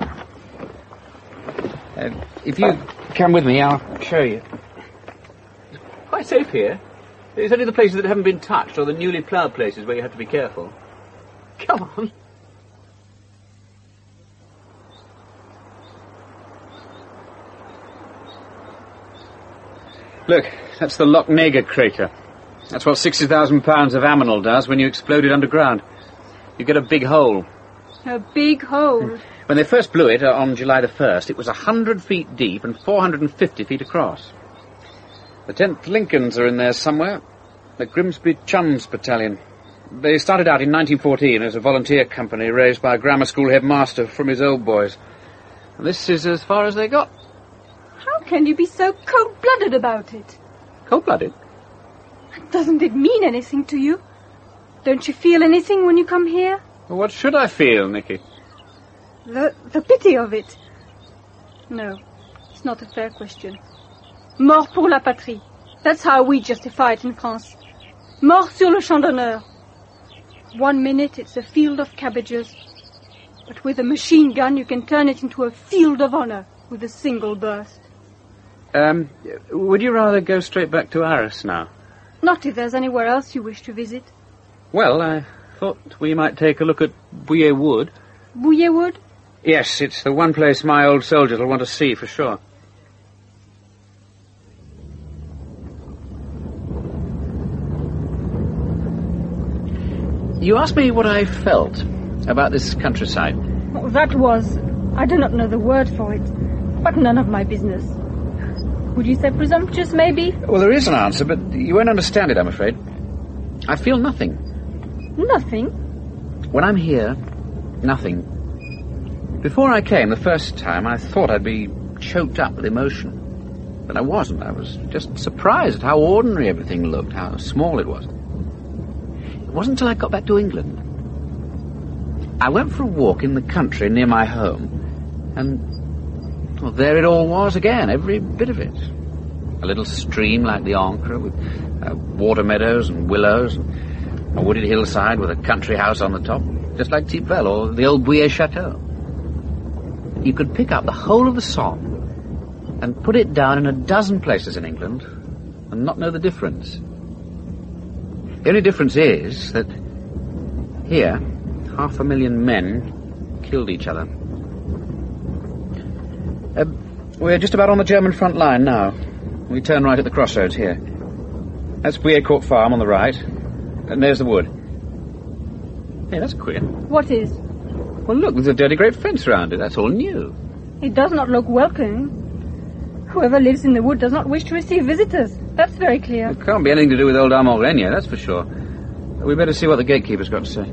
Uh, if you come with me, I'll show you. It's quite safe here. It's only the places that haven't been touched, or the newly ploughed places where you have to be careful. Come on. Look, that's the Loch Nega crater. That's what sixty thousand pounds of ammonal does when you explode it underground. You get a big hole. A big hole? When they first blew it uh, on July the first, it was one hundred feet deep and four hundred fifty feet across. The tenth Lincolns are in there somewhere. The Grimsby Chums Battalion. They started out in nineteen fourteen as a volunteer company raised by a grammar school headmaster from his old boys. And this is as far as they got. How can you be so cold-blooded about it? Cold-blooded? Doesn't it mean anything to you? Don't you feel anything when you come here? Well, what should I feel, Nicky? The, the pity of it. No, it's not a fair question. Mort pour la patrie. That's how we justify it in France. Mort sur le champ d'honneur. One minute it's a field of cabbages, but with a machine gun you can turn it into a field of honor with a single burst. Um, would you rather go straight back to Arras now? Not if there's anywhere else you wish to visit. Well, I thought we might take a look at Bouillet Wood. Bouillet Wood? Yes, it's the one place my old soldiers will want to see for sure. You asked me what I felt about this countryside. Oh, that was... I do not know the word for it, but none of my business. Would you say presumptuous, maybe? Well, there is an answer, but you won't understand it, I'm afraid. I feel nothing. Nothing? When I'm here, nothing. Before I came the first time, I thought I'd be choked up with emotion. But I wasn't. I was just surprised at how ordinary everything looked, how small it was. It wasn't until I got back to England. I went for a walk in the country near my home, and, well, there it all was again, every bit of it. A little stream like the Ancre, with uh, water meadows and willows, and a wooded hillside with a country house on the top, just like Tipvel or the old Bouillet Chateau. You could pick up the whole of the Somme and put it down in a dozen places in England and not know the difference. The only difference is that here, half a million men killed each other. Uh, we're just about on the German front line now. We turn right at the crossroads here. That's Bouillet Farm on the right, and there's the wood. Hey, that's queer. What is? Well, look, there's a dirty great fence around it. That's all new. It does not look welcoming. Whoever lives in the wood does not wish to receive visitors. That's very clear. It can't be anything to do with old Armand Renier, that's for sure. We better see what the gatekeeper's got to say.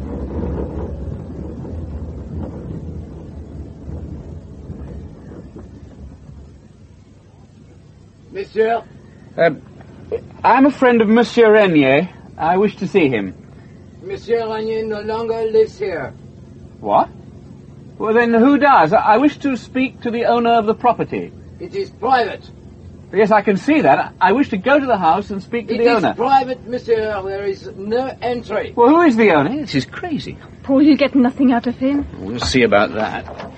Monsieur? Uh, I'm a friend of Monsieur Renier. I wish to see him. Monsieur Renier no longer lives here. What? Well, then who does? I wish to speak to the owner of the property. It is private. Yes, I can see that. I wish to go to the house and speak to it the owner. It is private, monsieur. There is no entry. Well, who is the owner? This is crazy. Paul, you get nothing out of him. We'll see about that.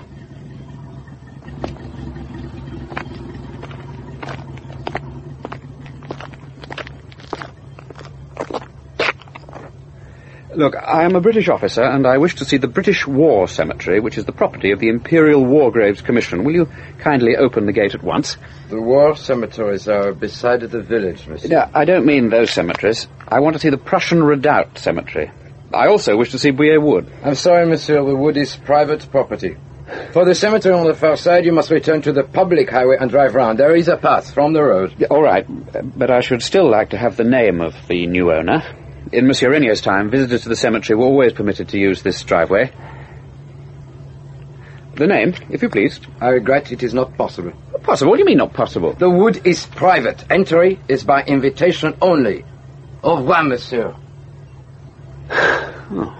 Look, I am a British officer, and I wish to see the British War Cemetery, which is the property of the Imperial War Graves Commission. Will you kindly open the gate at once? The war cemeteries are beside the village, monsieur. No, I don't mean those cemeteries. I want to see the Prussian Redoubt Cemetery. I also wish to see Bouillet Wood. I'm sorry, monsieur, the wood is private property. For the cemetery on the far side, you must return to the public highway and drive round. There is a path from the road. Yeah, all right, but I should still like to have the name of the new owner. In Monsieur Regnier's time, visitors to the cemetery were always permitted to use this driveway. The name, if you please. I regret it is not possible. Possible? What do you mean not possible? The wood is private. Entry is by invitation only. Au revoir, monsieur. Oh.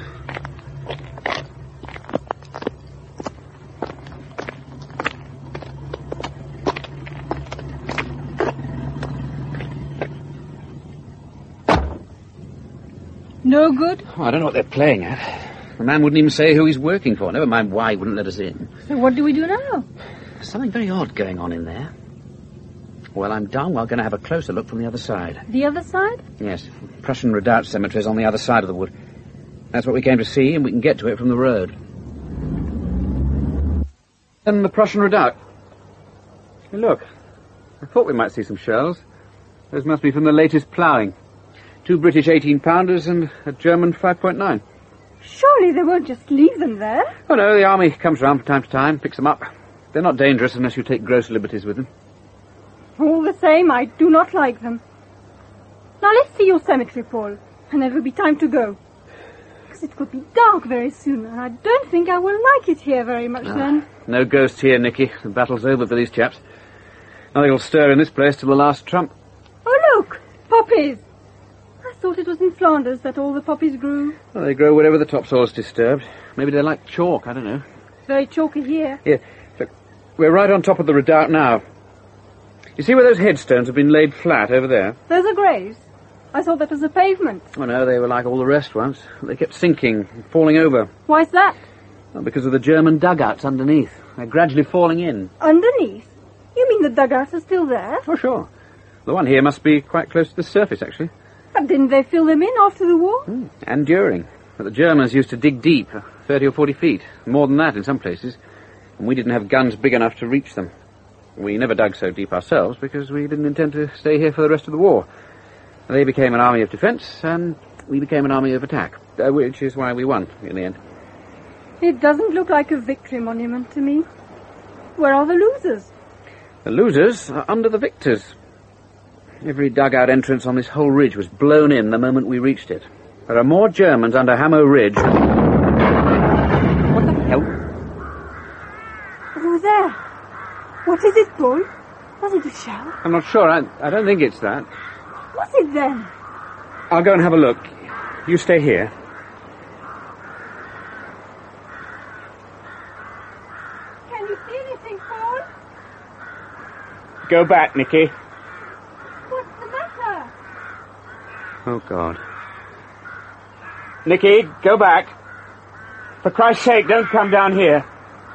No good? Oh, I don't know what they're playing at. The man wouldn't even say who he's working for. Never mind why he wouldn't let us in. So what do we do now? There's something very odd going on in there. Well, I'm darn well going to have a closer look from the other side. The other side? Yes. Prussian Redoubt Cemetery is on the other side of the wood. That's what we came to see, and we can get to it from the road. And the Prussian Redoubt. Hey, look. I thought we might see some shells. Those must be from the latest ploughing. Two British eighteen-pounders and a German five point nine. Surely they won't just leave them there. Oh, no, the army comes round from time to time, picks them up. They're not dangerous unless you take gross liberties with them. All the same, I do not like them. Now let's see your cemetery, Paul, and there will be time to go. Because it will be dark very soon, and I don't think I will like it here very much Ah, then. No ghosts here, Nicky. The battle's over for these chaps. Nothing will stir in this place till the last trump. Oh, look! Poppies! I thought it was in Flanders that all the poppies grew. Well, they grow wherever the topsoil's disturbed. Maybe they're like chalk, I don't know. Very chalky here. Here, look, we're right on top of the redoubt now. You see where those headstones have been laid flat over there? Those are graves. I thought that was a pavement. Oh, no, they were like all the rest once. They kept sinking, falling over. Why's that? Well, because of the German dugouts underneath. They're gradually falling in. Underneath? You mean the dugouts are still there? Oh, sure. The one here must be quite close to the surface, actually. But didn't they fill them in after the war? Mm, and during. But the Germans used to dig deep, uh, thirty or forty feet. More than that in some places. And we didn't have guns big enough to reach them. We never dug so deep ourselves because we didn't intend to stay here for the rest of the war. They became an army of defence, and we became an army of attack, uh, which is why we won in the end. It doesn't look like a victory monument to me. Where are the losers? The losers are under the victors. Every dugout entrance on this whole ridge was blown in the moment we reached it. There are more Germans under Hammo Ridge. What the hell? Over there. What is it, Paul? Was it a shell? I'm not sure. I, I don't think it's that. What's it then? I'll go and have a look. You stay here. Can you see anything, Paul? Go back, Nicky. What's the matter? Oh, God. Nicky, go back. For Christ's sake, don't come down here.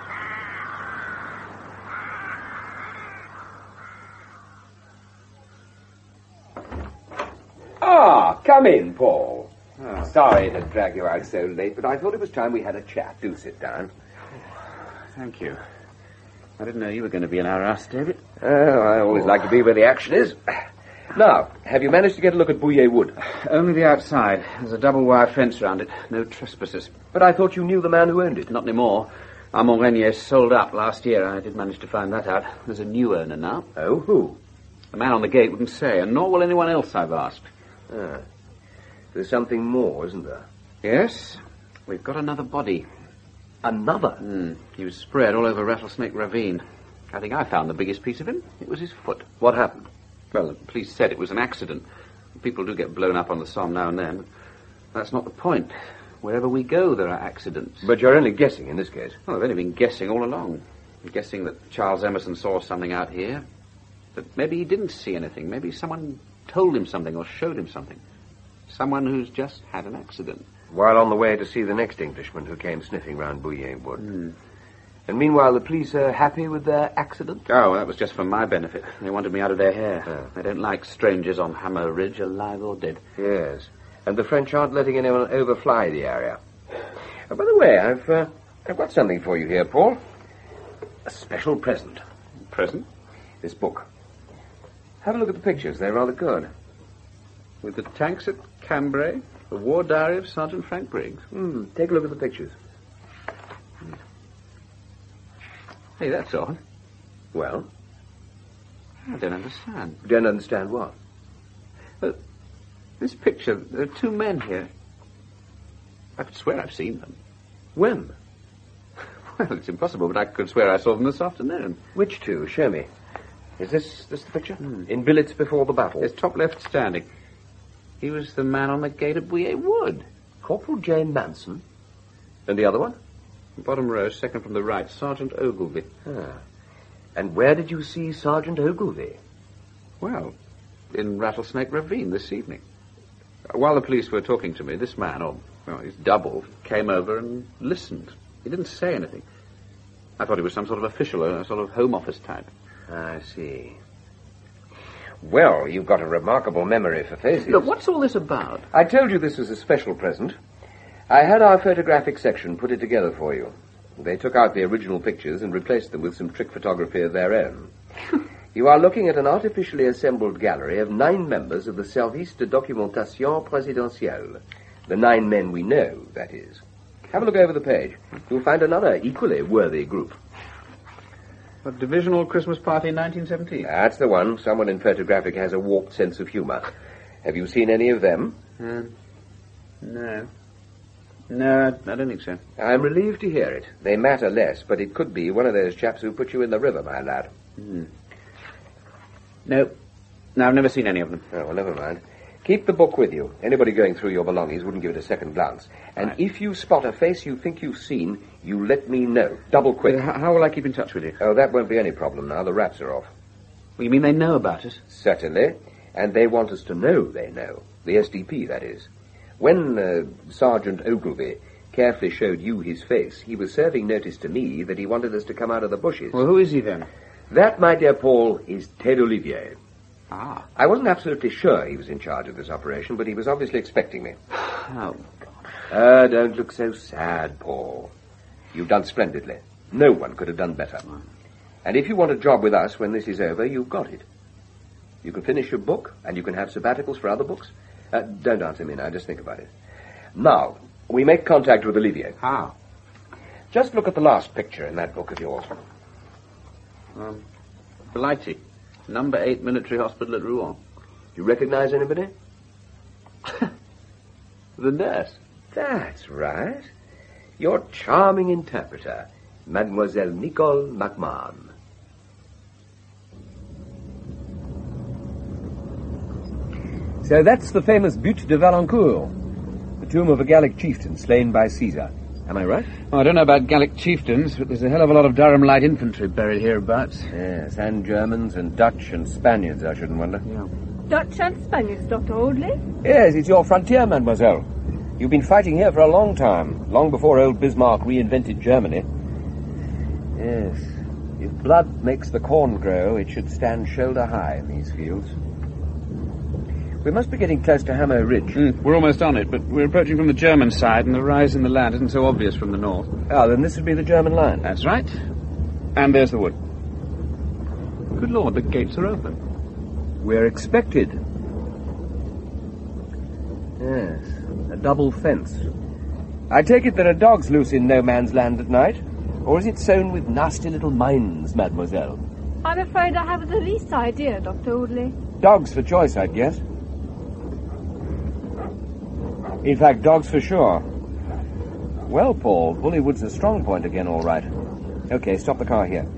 Ah, come in, Paul. Oh. Sorry to drag you out so late, but I thought it was time we had a chat. Do sit down. Thank you. I didn't know you were going to be in our house, David. Oh, I always like to be where the action is. Now, have you managed to get a look at Bouillet Wood? Only the outside. There's a double wire fence around it. No trespassers. But I thought you knew the man who owned it. Not anymore. Armand Renier sold up last year. I did manage to find that out. There's a new owner now. Oh, who? The man on the gate wouldn't say, and nor will anyone else I've asked. Ah. There's something more, isn't there? Yes. We've got another body. Another? Mm. He was spread all over Rattlesnake Ravine. I think I found the biggest piece of him. It was his foot. What happened? Well, the police said it was an accident. People do get blown up on the Somme now and then, but that's not the point. Wherever we go, there are accidents. But you're only guessing in this case. Well, I've only been guessing all along. Guessing that Charles Emerson saw something out here. But maybe he didn't see anything. Maybe someone told him something or showed him something. Someone who's just had an accident. While on the way to see the next Englishman who came sniffing round Bouillet Wood. Mm. And meanwhile, the police are happy with their accident? Oh, that was just for my benefit. They wanted me out of their hair. Oh. They don't like strangers on Hammer Ridge, alive or dead. Yes. And the French aren't letting anyone overfly the area. Oh, by the way, I've, uh, I've got something for you here, Paul. A special present. Present? This book. Have a look at the pictures. They're rather good. With the tanks at Cambrai, the war diary of Sergeant Frank Briggs. Hmm. Take a look at the pictures. Hey, that's odd. Well? I don't understand. You don't understand what? Well, This picture, there are two men here. I could swear I've seen them. When? Well, it's impossible, but I could swear I saw them this afternoon. Which two? Show me. Is this this the picture? Hmm. In billets before the battle? Yes, top left standing. He was the man on the gate at Bouillet Wood. Corporal J. Manson? And the other one? Bottom row, second from the right, Sergeant Ogilvy. Ah. And where did you see Sergeant Ogilvy? Well, in Rattlesnake Ravine this evening. While the police were talking to me, this man, or well, his double, came over and listened. He didn't say anything. I thought he was some sort of official, a sort of Home Office type. I see. Well, you've got a remarkable memory for faces. Look, what's all this about? I told you this was a special present. I had our photographic section put it together for you. They took out the original pictures and replaced them with some trick photography of their own. You are looking at an artificially assembled gallery of nine members of the Service de Documentation Présidentielle. The nine men we know, that is. Have a look over the page. You'll find another equally worthy group. A divisional Christmas party in nineteen seventeen? That's the one. Someone in photographic has a warped sense of humor. Have you seen any of them? Uh, no. No, I don't think so. I'm relieved to hear it. They matter less, but it could be one of those chaps who put you in the river, my lad. Mm. No. No, I've never seen any of them. Oh, well, never mind. Keep the book with you. Anybody going through your belongings wouldn't give it a second glance. And right. If you spot a face you think you've seen, you let me know. Double quick. Uh, how will I keep in touch with you? Oh, that won't be any problem now. The rats are off. Well, you mean they know about us? Certainly. And they want us to know they know. The S D P, that is. When uh, Sergeant Ogilvy carefully showed you his face, he was serving notice to me that he wanted us to come out of the bushes. Well, who is he then? That, my dear Paul, is Ted Olivier. Ah. I wasn't absolutely sure he was in charge of this operation, but he was obviously expecting me. Oh, God. Uh, don't look so sad, Paul. You've done splendidly. No one could have done better. Mm. And if you want a job with us when this is over, you've got it. You can finish your book, and you can have sabbaticals for other books. Uh, don't answer me now, just think about it. Now, we make contact with Olivier. How? Just look at the last picture in that book of yours. Um, Blighty. Number eight Military Hospital at Rouen. You recognize anybody? The nurse. That's right. Your charming interpreter, Mademoiselle Nicole MacMahon. So that's the famous Butte de Valencourt, the tomb of a Gallic chieftain slain by Caesar. Am I right? Oh, I don't know about Gallic chieftains, but there's a hell of a lot of Durham light infantry buried hereabouts. Yes, and Germans and Dutch and Spaniards, I shouldn't wonder. Yeah. Dutch and Spaniards, Doctor Audley? Yes, it's your frontier, mademoiselle. You've been fighting here for a long time, long before old Bismarck reinvented Germany. Yes, if blood makes the corn grow, it should stand shoulder high in these fields. We must be getting close to Hamo Ridge. Mm, we're almost on it, but we're approaching from the German side, and the rise in the land isn't so obvious from the north. Ah, then this would be the German line. That's right. And there's the wood. Good Lord, the gates are open. We're expected. Yes, a double fence. I take it there are dogs loose in no man's land at night? Or is it sown with nasty little mines, mademoiselle? I'm afraid I haven't the least idea, Doctor Audley. Dogs for choice, I'd guess. In fact, dogs for sure. Well, Paul, Bullywood's a strong point again, all right. Okay, stop the car here.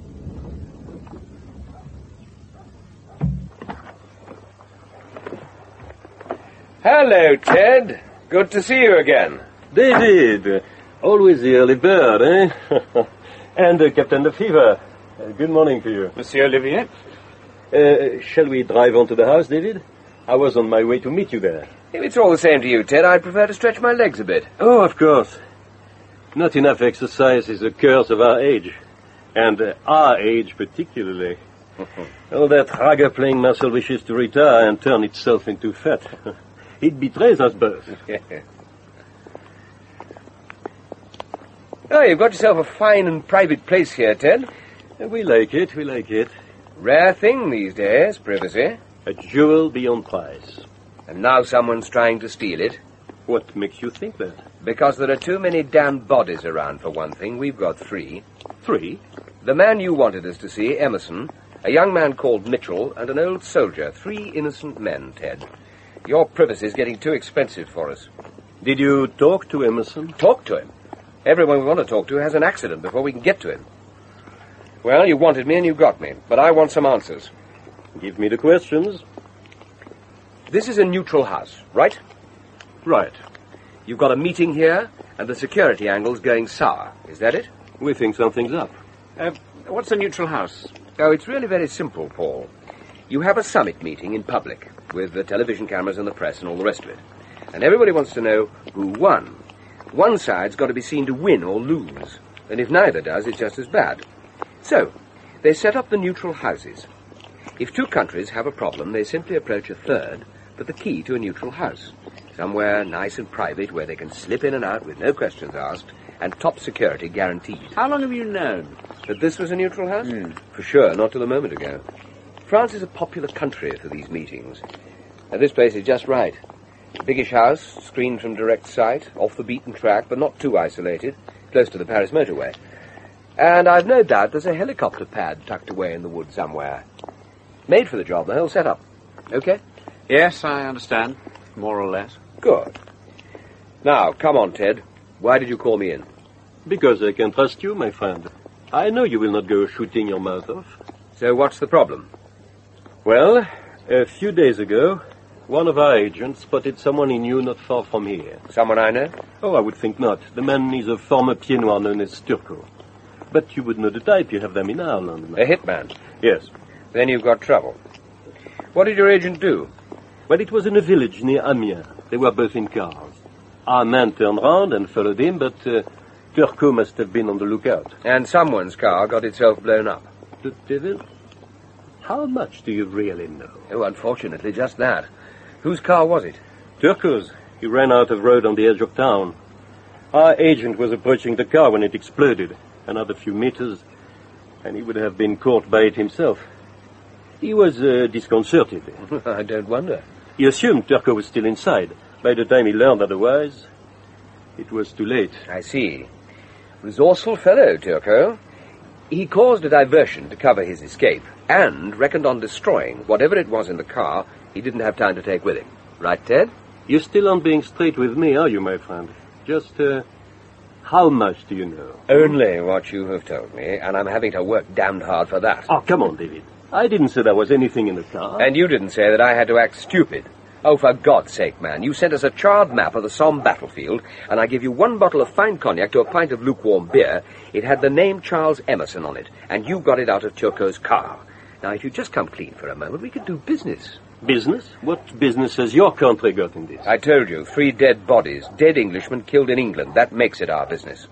Hello, Ted. Good to see you again. David, always the early bird, eh? and uh, Captain Lefevre, uh, good morning to you. Monsieur Olivier? Uh, shall we drive on to the house, David? I was on my way to meet you there. If it's all the same to you, Ted, I'd prefer to stretch my legs a bit. Oh, of course. Not enough exercise is a curse of our age. And uh, our age particularly. All that ragga playing muscle wishes to retire and turn itself into fat. It betrays us both. Oh, you've got yourself a fine and private place here, Ted. We like it, we like it. Rare thing these days, privacy. A jewel beyond price. And now someone's trying to steal it. What makes you think that? Because there are too many damned bodies around, for one thing. We've got three. Three? The man you wanted us to see, Emerson, a young man called Mitchell, and an old soldier. Three innocent men, Ted. Your privacy is getting too expensive for us. Did you talk to Emerson? Talk to him? Everyone we want to talk to has an accident before we can get to him. Well, you wanted me and you got me, but I want some answers. Give me the questions. This is a neutral house, right? Right. You've got a meeting here, and the security angle's going sour. Is that it? We think something's up. Uh, what's a neutral house? Oh, it's really very simple, Paul. You have a summit meeting in public, with the television cameras and the press and all the rest of it. And everybody wants to know who won. One side's got to be seen to win or lose. And if neither does, it's just as bad. So, they set up the neutral houses. If two countries have a problem, they simply approach a third for the key to a neutral house. Somewhere nice and private where they can slip in and out with no questions asked and top security guaranteed. How long have you known? That this was a neutral house? Mm. For sure, not till a moment ago. France is a popular country for these meetings. And this place is just right. A biggish house, screened from direct sight, off the beaten track, but not too isolated, close to the Paris motorway. And I've no doubt there's a helicopter pad tucked away in the woods somewhere. Made for the job, the whole setup. Okay? Yes, I understand. More or less. Good. Now, come on, Ted. Why did you call me in? Because I can trust you, my friend. I know you will not go shooting your mouth off. So what's the problem? Well, a few days ago, one of our agents spotted someone he knew not far from here. Someone I know? Oh, I would think not. The man is a former Pied Noir known as Turco. But you would know the type. You have them in Ireland. A hitman? Yes. Then you've got trouble. What did your agent do? Well, it was in a village near Amiens. They were both in cars. Our man turned round and followed him, but uh, Turco must have been on the lookout. And someone's car got itself blown up. The devil? How much do you really know? Oh, unfortunately, just that. Whose car was it? Turco's. He ran out of road on the edge of town. Our agent was approaching the car when it exploded. Another few meters, and he would have been caught by it himself. He was uh, disconcerted. I don't wonder. He assumed Turco was still inside. By the time he learned otherwise, it was too late. I see. Resourceful fellow, Turco. He caused a diversion to cover his escape, and reckoned on destroying whatever it was in the car he didn't have time to take with him. Right, Ted? You still aren't being straight with me, are you, my friend? Just, uh, how much do you know? Only what you have told me, and I'm having to work damned hard for that. Oh, come on, David. I didn't say there was anything in the car. And you didn't say that I had to act stupid. Oh, for God's sake, man. You sent us a charred map of the Somme battlefield, and I give you one bottle of fine cognac to a pint of lukewarm beer. It had the name Charles Emerson on it, and you got it out of Turco's car. Now, if you just come clean for a moment, we could do business. Business? What business has your country got in this? I told you, three dead bodies, dead Englishmen killed in England. That makes it our business.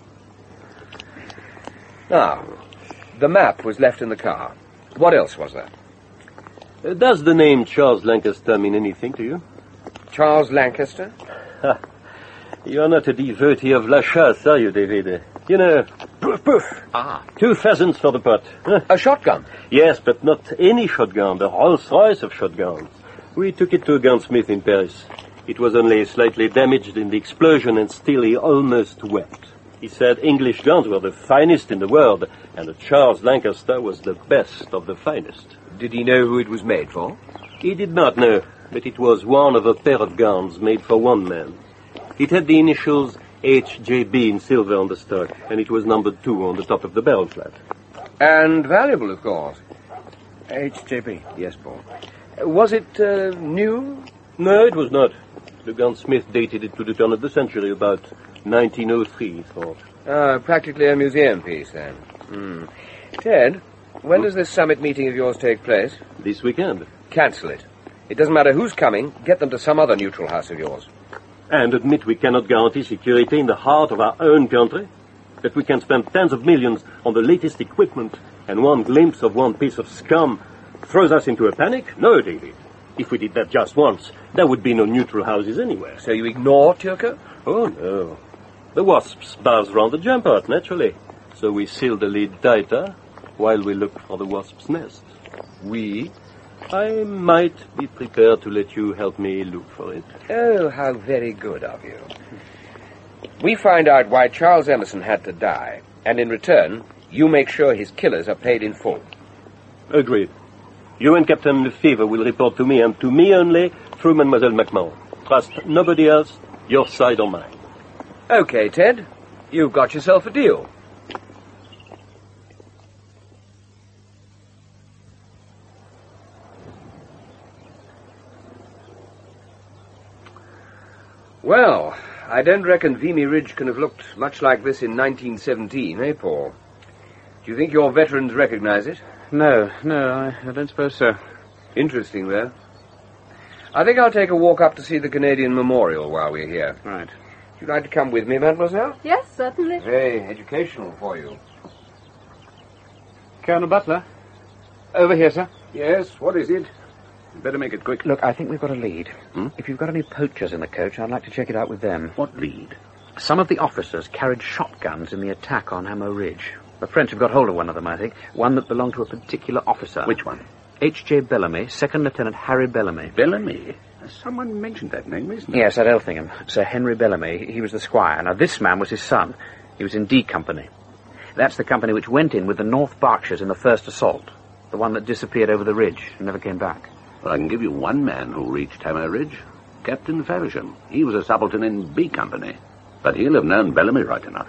Now, the map was left in the car. What else was there? Uh, does the name Charles Lancaster mean anything to you? Charles Lancaster? Ha. You are not a devotee of la chasse, are you, David? You know, poof, poof. Ah. Two pheasants for the pot. Huh? A shotgun? Yes, but not any shotgun, the Rolls-Royce of shotguns. We took it to a gunsmith in Paris. It was only slightly damaged in the explosion and still he almost wept. He said English guns were the finest in the world, and the Charles Lancaster was the best of the finest. Did he know who it was made for? He did not know, but it was one of a pair of guns made for one man. It had the initials H J B in silver on the stock, and it was numbered two on the top of the barrel flat. And valuable, of course. H J B. Yes, Paul. Was it uh, new? No, it was not. The gunsmith dated it to the turn of the century, about nineteen oh three, he thought. Ah, practically a museum piece, then. Hmm. Ted, when does this summit meeting of yours take place? This weekend. Cancel it. It doesn't matter who's coming. Get them to some other neutral house of yours. And admit we cannot guarantee security in the heart of our own country? That we can spend tens of millions on the latest equipment, and one glimpse of one piece of scum throws us into a panic? No, David. If we did that just once, there would be no neutral houses anywhere. So you ignore Turco? Oh, no. The wasps buzz round the jump out, naturally. So we seal the lid tighter while we look for the wasp's nest. We? I might be prepared to let you help me look for it. Oh, how very good of you. We find out why Charles Emerson had to die, and in return, you make sure his killers are paid in full. Agreed. You and Captain Lefebvre will report to me, and to me only, through Mademoiselle MacMahon. Trust nobody else, your side or mine. Okay, Ted. You've got yourself a deal. Well, I don't reckon Vimy Ridge can have looked much like this in nineteen seventeen, eh, Paul? Do you think your veterans recognize it? No, no, I, I don't suppose so. Interesting, though. I think I'll take a walk up to see the Canadian Memorial while we're here. Right. Would you like to come with me, mademoiselle? Yes, certainly. Very educational for you. Colonel Butler? Over here, sir. Yes, what is it? Better make it quick. Look, I think we've got a lead. Hmm? If you've got any poachers in the coach, I'd like to check it out with them. What lead? Some of the officers carried shotguns in the attack on Hamo Ridge. The French have got hold of one of them, I think. One that belonged to a particular officer. Which one? H J Bellamy, Second Lieutenant Harry Bellamy. Bellamy? Someone mentioned that name recently. Yes, at Elthingham. Sir Henry Bellamy. He was the squire. Now, this man was his son. He was in D Company. That's the company which went in with the North Berkshires in the first assault. The one that disappeared over the ridge and never came back. Well, I can give you one man who reached Hamo Ridge. Captain Faversham. He was a subaltern in B Company. But he'll have known Bellamy right enough.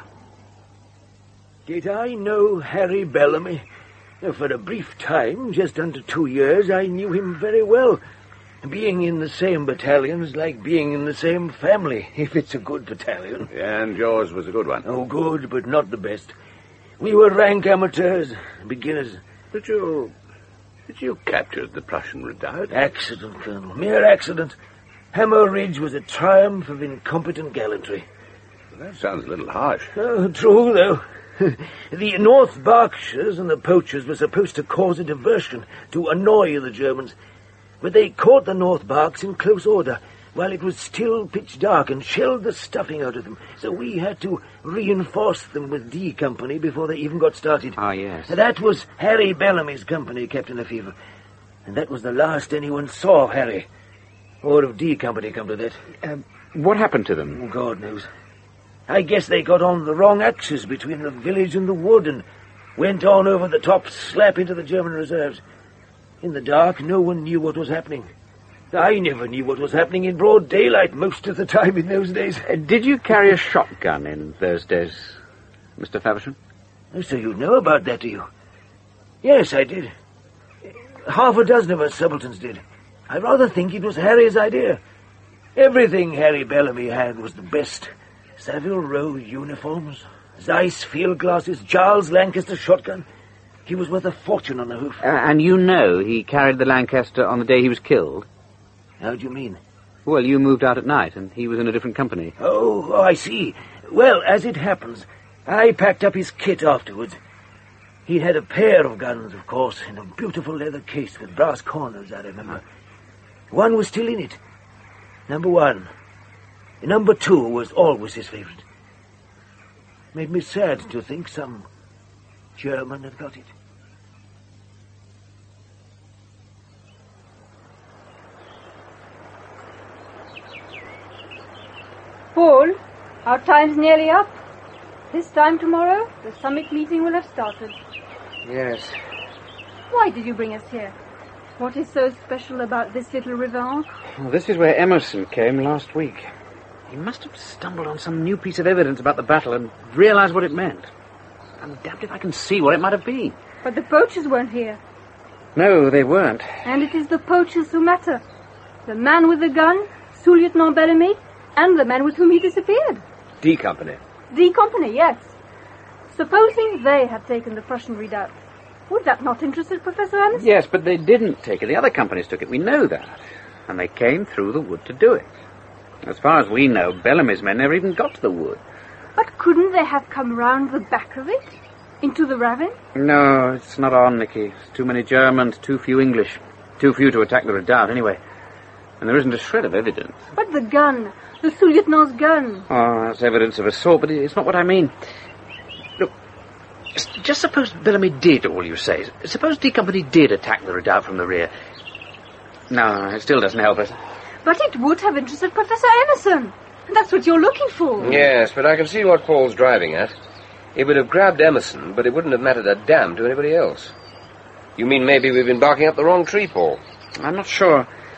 Did I know Harry Bellamy? For a brief time, just under two years, I knew him very well. Being in the same battalion's like being in the same family, if it's a good battalion. And yours was a good one. Oh, good, but not the best. We were rank amateurs, beginners. But you... but you captured the Prussian redoubt. Accident, Colonel. Mere accident. Hamo Ridge was a triumph of incompetent gallantry. Well, that sounds a little harsh. Oh, true, though. The North Berkshires and the poachers were supposed to cause a diversion, to annoy the Germans. But they caught the North Berks in close order, while it was still pitch dark, and shelled the stuffing out of them. So we had to reinforce them with D Company before they even got started. Ah, yes. That was Harry Bellamy's company, Captain Lefevre. And that was the last anyone saw of Harry. Or of D Company, come to that. Uh, what happened to them? Oh, God knows. I guess they got on the wrong axis between the village and the wood and went on over the top slap into the German reserves. In the dark, no one knew what was happening. I never knew what was happening in broad daylight most of the time in those days. Uh, did you carry a shotgun in those days, Mister Faversham? Oh, so you know about that, do you? Yes, I did. Half a dozen of us subalterns did. I rather think it was Harry's idea. Everything Harry Bellamy had was the best. Savile Row uniforms, Zeiss field glasses, Charles Lancaster shotgun. He was worth a fortune on the hoof. Uh, and you know he carried the Lancaster on the day he was killed? How do you mean? Well, you moved out at night, and he was in a different company. Oh, oh, I see. Well, as it happens, I packed up his kit afterwards. He'd had a pair of guns, of course, in a beautiful leather case with brass corners, I remember. One was still in it. Number one. Number two was always his favorite. Made me sad to think some German had got it. Paul, our time's nearly up. This time tomorrow, the summit meeting will have started. Yes. Why did you bring us here? What is so special about this little river Ancre? Well, this is where Emerson came last week. He must have stumbled on some new piece of evidence about the battle and realized what it meant. I'm damned if I can see what it might have been. But the poachers weren't here. No, they weren't. And it is the poachers who matter. The man with the gun, Sous-Lieutenant Bellamy, and the man with whom he disappeared. D Company. D Company, yes. Supposing they had taken the Prussian redoubt, would that not interest Professor Emerson? Yes, but they didn't take it. The other companies took it. We know that. And they came through the wood to do it. As far as we know, Bellamy's men never even got to the wood. But couldn't they have come round the back of it? Into the ravine? No, it's not on, Nicky. It's too many Germans, too few English. Too few to attack the redoubt, anyway. And there isn't a shred of evidence. But the gun, the Sous-Lieutenant's gun. Oh, that's evidence of assault, but it's not what I mean. Look, just suppose Bellamy did all you say. Suppose D Company did attack the redoubt from the rear. No, it still doesn't help us. But it would have interested Professor Emerson. That's what you're looking for. Yes, but I can see what Paul's driving at. It would have grabbed Emerson, but it wouldn't have mattered a damn to anybody else. You mean maybe we've been barking up the wrong tree, Paul? I'm not sure.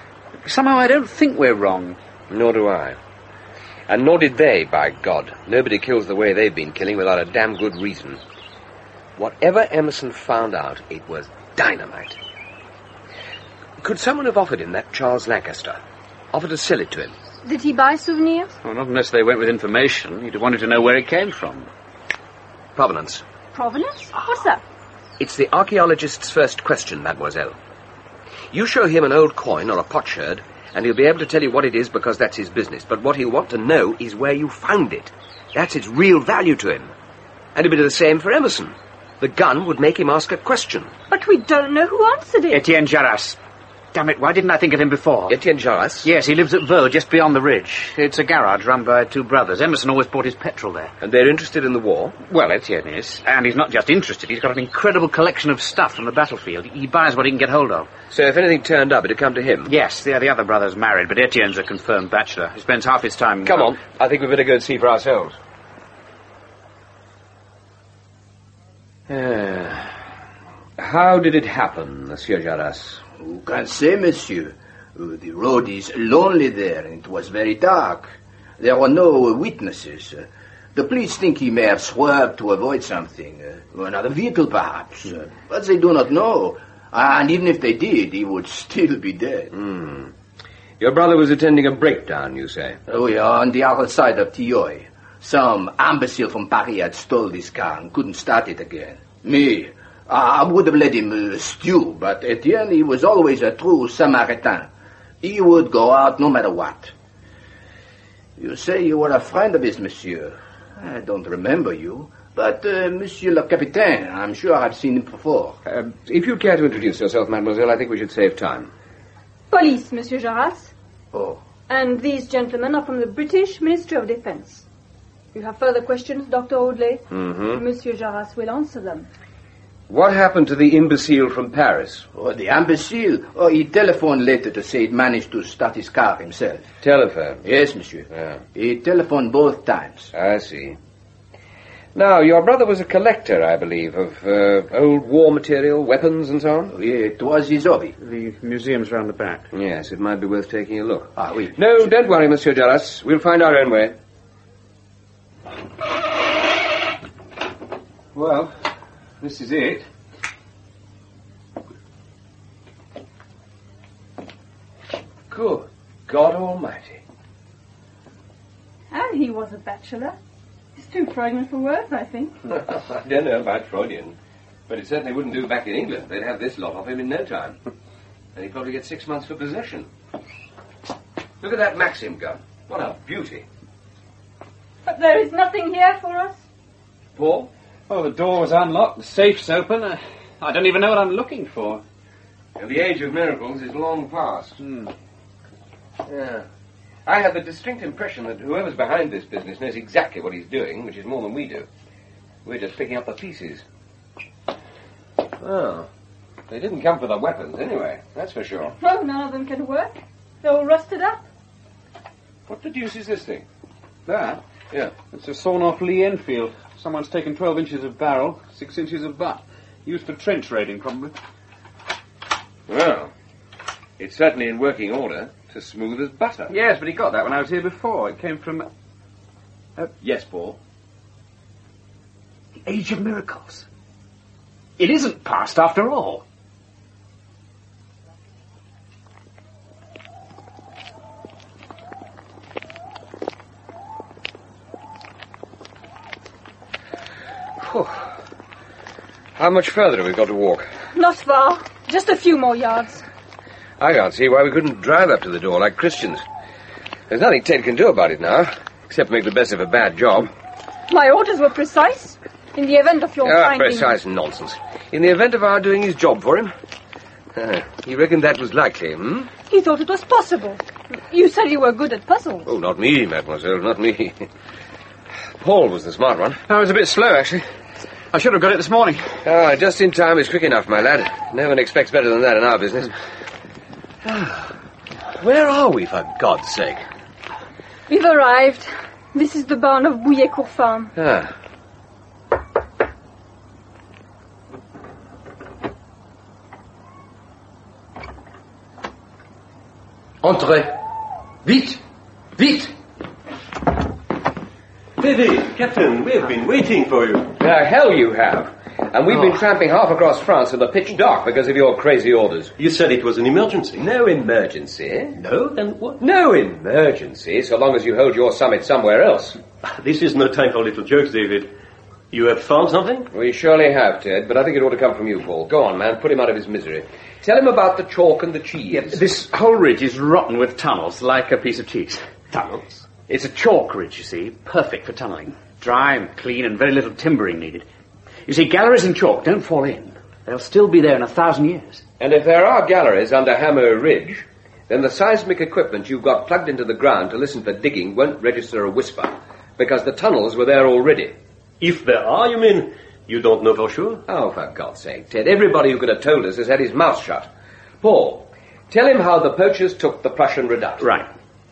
Somehow I don't think we're wrong. Nor do I. And nor did they, by God. Nobody kills the way they've been killing without a damn good reason. Whatever Emerson found out, it was dynamite. Could someone have offered him that Charles Lancaster? Offered to sell it to him? Did he buy souvenirs? Well, not unless they went with information. He'd have wanted to know where it came from. Provenance. Provenance? What's that? It's the archaeologist's first question, mademoiselle. You show him an old coin or a potsherd, and he'll be able to tell you what it is because that's his business. But what he'll want to know is where you found it. That's its real value to him. And it'd be the same for Emerson. The gun would make him ask a question. But we don't know who answered it. Etienne Jarras. Damn it, why didn't I think of him before? Etienne Jarras? Yes, he lives at Vaux, just beyond the ridge. It's a garage run by two brothers. Emerson always bought his petrol there. And they're interested in the war? Well, Etienne is. And he's not just interested, he's got an incredible collection of stuff from the battlefield. He buys what he can get hold of. So if anything turned up, it'd come to him? Yes, the, the other brother's married, but Etienne's a confirmed bachelor. He spends half his time... Come on, I think we'd better go and see for ourselves. Uh, how did it happen, Monsieur Jarras? Who can say, monsieur? Uh, the road is lonely there, and it was very dark. There were no witnesses. Uh, the police think he may have swerved to avoid something. Uh, another vehicle, perhaps. Uh, but they do not know. And even if they did, he would still be dead. Mm. Your brother was attending a breakdown, you say? Oh, yeah, on the other side of Tilleuil. Some imbecile from Paris had stole this car and couldn't start it again. Me, I would have let him uh, stew, but Etienne, he was always a true Samaritan. He would go out no matter what. You say you were a friend of his, monsieur. I don't remember you, but uh, Monsieur le Capitaine, I'm sure I've seen him before. Uh, if you'd care to introduce yourself, mademoiselle, I think we should save time. Police, Monsieur Jarras. Oh. And these gentlemen are from the British Ministry of Defense. You have further questions, Doctor Audley? Mm-hmm. Monsieur Jarras will answer them. What happened to the imbecile from Paris? Oh, the imbecile? Oh, he telephoned later to say he'd managed to start his car himself. Telephone? Yes, monsieur. Yeah. He telephoned both times. I see. Now, your brother was a collector, I believe, of uh, old war material, weapons and so on? Oh, yeah, it was his hobby. The museum's round the back. Yes, it might be worth taking a look. Ah, oui. No, don't worry, Monsieur Jarras. We'll find our own way. Well, this is it. Good God Almighty. And he was a bachelor. He's too Freudian for words, I think. I don't know about Freudian, but it certainly wouldn't do back in England. They'd have this lot off him in no time. And he'd probably get six months for possession. Look at that Maxim gun. What a beauty. But there is nothing here for us. Paul? Oh, the door was unlocked, the safe's open. Uh, I don't even know what I'm looking for. And the age of miracles is long past. Hmm. Yeah. I have the distinct impression that whoever's behind this business knows exactly what he's doing, which is more than we do. We're just picking up the pieces. Oh. They didn't come for the weapons anyway, that's for sure. Oh, none of them can work. They're all rusted up. What the deuce is this thing? That? Yeah. It's a sawn-off Lee Enfield. Someone's taken twelve inches of barrel, six inches of butt. Used for trench raiding, probably. Well, it's certainly in working order. As smooth as butter. Yes, but he got that when I was here before. It came from... Uh, yes, Paul. The age of miracles. It isn't past after all. Whew. How much further have we got to walk? Not far. Just a few more yards. I can't see why we couldn't drive up to the door like Christians. There's nothing Ted can do about it now, except make the best of a bad job. My orders were precise. In the event of your ah, finding... precise nonsense. In the event of our doing his job for him. Uh, he reckoned that was likely, hmm? He thought it was possible. You said you were good at puzzles. Oh, not me, mademoiselle, not me. Paul was the smart one. I was a bit slow, actually. I should have got it this morning. Ah, just in time is quick enough, my lad. No one expects better than that in our business. Where are we, for God's sake? We've arrived. This is the barn of Bouillet-Court Farm. Ah. Entrez. Vite! Vite! David, Captain, we have been waiting for you. The hell you have. And we've Oh. been tramping half across France in the pitch dark because of your crazy orders. You said it was an emergency. No emergency. No? Then what? No emergency, so long as you hold your summit somewhere else. This is no time for little jokes, David. You have found something? We surely have, Ted, but I think it ought to come from you, Paul. Go on, man, put him out of his misery. Tell him about the chalk and the cheese. Yeah, this whole ridge is rotten with tunnels, like a piece of cheese. Tunnels? It's a chalk ridge, you see, perfect for tunnelling. Dry and clean and very little timbering needed. You see, galleries in chalk don't fall in. They'll still be there in a thousand years. And if there are galleries under Hammer Ridge, then the seismic equipment you've got plugged into the ground to listen for digging won't register a whisper, because the tunnels were there already. If there are, you mean you don't know for sure? Oh, for God's sake, Ted, everybody who could have told us has had his mouth shut. Paul, tell him how the poachers took the Prussian redoubt. Right.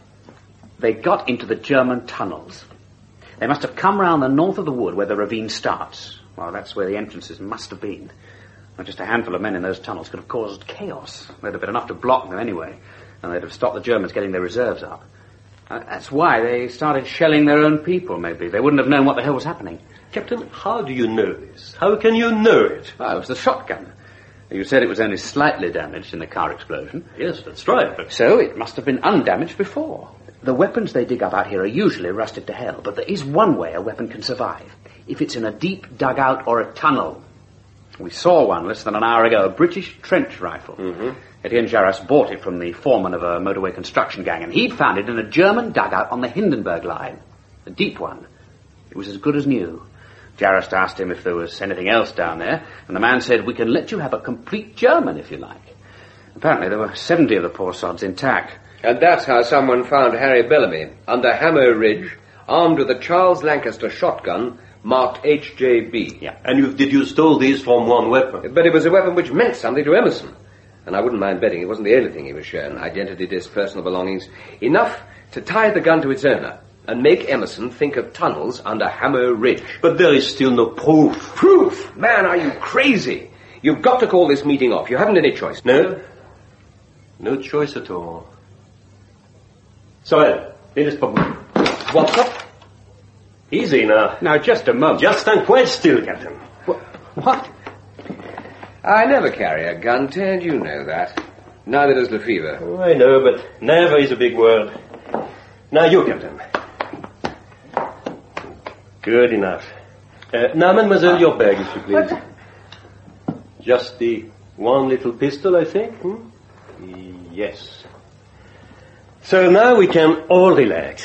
They got into the German tunnels. They must have come round the north of the wood where the ravine starts. Well, that's where the entrances must have been. Well, just a handful of men in those tunnels could have caused chaos. There'd have been enough to block them anyway, and they'd have stopped the Germans getting their reserves up. Uh, that's why they started shelling their own people, maybe. They wouldn't have known what the hell was happening. Captain, how do you know this? How can you know it? Oh, it was the shotgun. You said it was only slightly damaged in the car explosion. Yes, that's right, but... So it must have been undamaged before. The weapons they dig up out here are usually rusted to hell, but there is one way a weapon can survive. If it's in a deep dugout or a tunnel. We saw one less than an hour ago, a British trench rifle. Mm-hmm. Etienne Jarras bought it from the foreman of a motorway construction gang, and he'd found it in a German dugout on the Hindenburg line. A deep one. It was as good as new. Jarras asked him if there was anything else down there, and the man said, "We can let you have a complete German if you like." Apparently there were seventy of the poor sods intact. And that's how someone found Harry Bellamy under Hammer Ridge, armed with a Charles Lancaster shotgun marked H J B. Yeah. And you, did you stole these from one weapon? But it was a weapon which meant something to Emerson. And I wouldn't mind betting it wasn't the only thing he was shown. Identity, disc, personal belongings. Enough to tie the gun to its owner and make Emerson think of tunnels under Hammer Ridge. But there is still no proof. Proof? Man, are you crazy? You've got to call this meeting off. You haven't any choice. No? No choice at all. Sorel, it is problem. What's up? Easy now. Now, just a moment. Just stand quite still, Captain. What? I never carry a gun, Ted. You know that. Neither does Lefebvre. Oh, I know, but never is a big word. Now you, Captain. Good enough. Uh, now, mademoiselle, your bag, if you please. What? Just the one little pistol, I think? Hmm? Yes. So now we can all relax.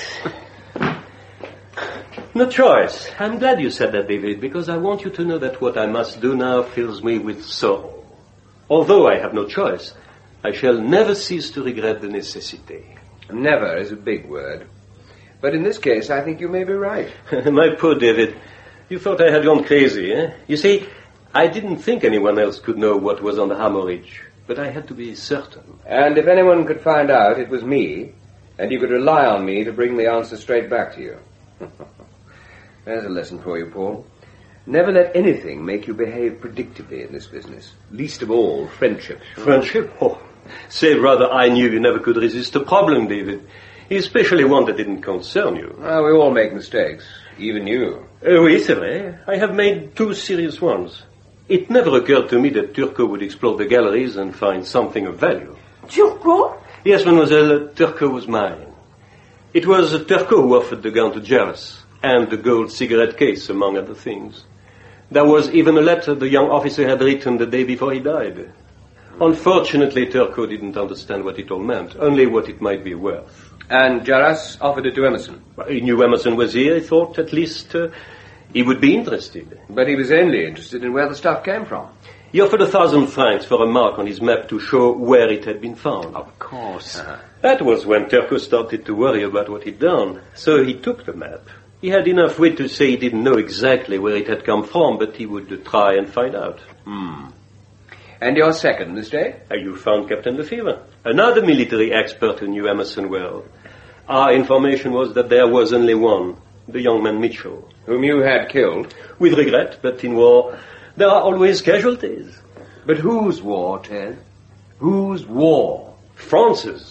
No choice. I'm glad you said that, David, because I want you to know that what I must do now fills me with sorrow. Although I have no choice, I shall never cease to regret the necessity. Never is a big word. But in this case, I think you may be right. My poor David, you thought I had gone crazy, eh? You see, I didn't think anyone else could know what was on the Hammer Ridge, but I had to be certain. And if anyone could find out, it was me, and you could rely on me to bring the answer straight back to you. There's a lesson for you, Paul. Never let anything make you behave predictably in this business. Least of all, friendship. Friendship? Oh, say rather I knew you never could resist a problem, David. Especially one that didn't concern you. Well, we all make mistakes. Even you. Uh, oui, c'est vrai. I have made two serious ones. It never occurred to me that Turco would explore the galleries and find something of value. Turco? Yes, mademoiselle, Turco was mine. It was Turco who offered the gun to Jarras, and the gold cigarette case, among other things. There was even a letter the young officer had written the day before he died. Unfortunately, Turco didn't understand what it all meant, only what it might be worth. And Jarras offered it to Emerson? Well, he knew Emerson was here. He thought at least uh, he would be interested. But he was only interested in where the stuff came from. He offered a thousand francs for a mark on his map to show where it had been found. Of course. Uh-huh. That was when Turco started to worry about what he'd done. So he took the map. He had enough wit to say he didn't know exactly where it had come from, but he would uh, try and find out. Hmm. And your second mistake? Uh, you found Captain Lefebvre, another military expert who knew Emerson well. Our information was that there was only one, the young man Mitchell. Whom you had killed? With regret, but in war, there are always casualties. But whose war, Ted? Whose war? France's.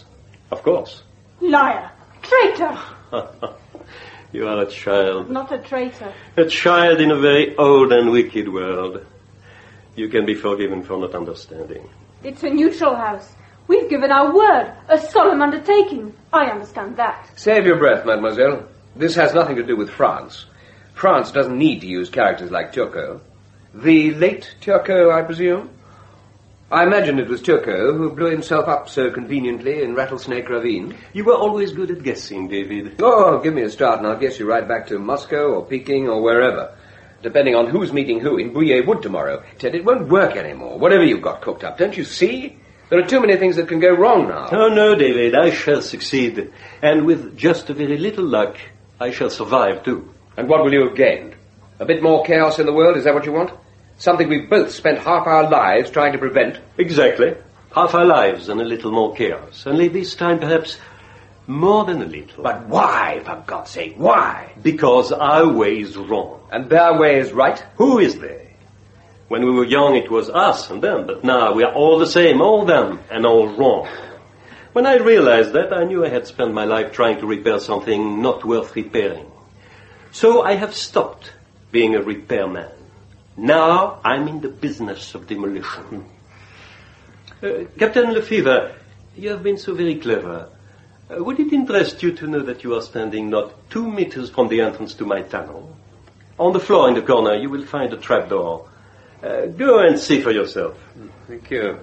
Of course. Liar. Traitor. You are a child. Not a traitor. A child in a very old and wicked world. You can be forgiven for not understanding. It's a neutral house. We've given our word. A solemn undertaking. I understand that. Save your breath, mademoiselle. This has nothing to do with France. France doesn't need to use characters like Turco. The late Turco, I presume? I imagine it was Turco who blew himself up so conveniently in Rattlesnake Ravine. You were always good at guessing, David. Oh, give me a start and I'll guess you right back to Moscow or Peking or wherever. Depending on who's meeting who in Bouillet Wood tomorrow. Ted, it won't work anymore, whatever you've got cooked up. Don't you see? There are too many things that can go wrong now. Oh, no, David, I shall succeed. And with just a very little luck, I shall survive, too. And what will you have gained? A bit more chaos in the world, is that what you want? Something we've both spent half our lives trying to prevent? Exactly. Half our lives and a little more chaos. Only this time, perhaps, more than a little. But why, for God's sake, why? Because our way is wrong. And their way is right? Who is they? When we were young, it was us and them, but now we are all the same, all them, and all wrong. When I realized that, I knew I had spent my life trying to repair something not worth repairing. So I have stopped being a repairman. Now I'm in the business of demolition. Uh, Captain Lefevre, you have been so very clever. Uh, would it interest you to know that you are standing not two meters from the entrance to my tunnel? On the floor in the corner you will find a trapdoor. Uh, go and see for yourself. Thank you.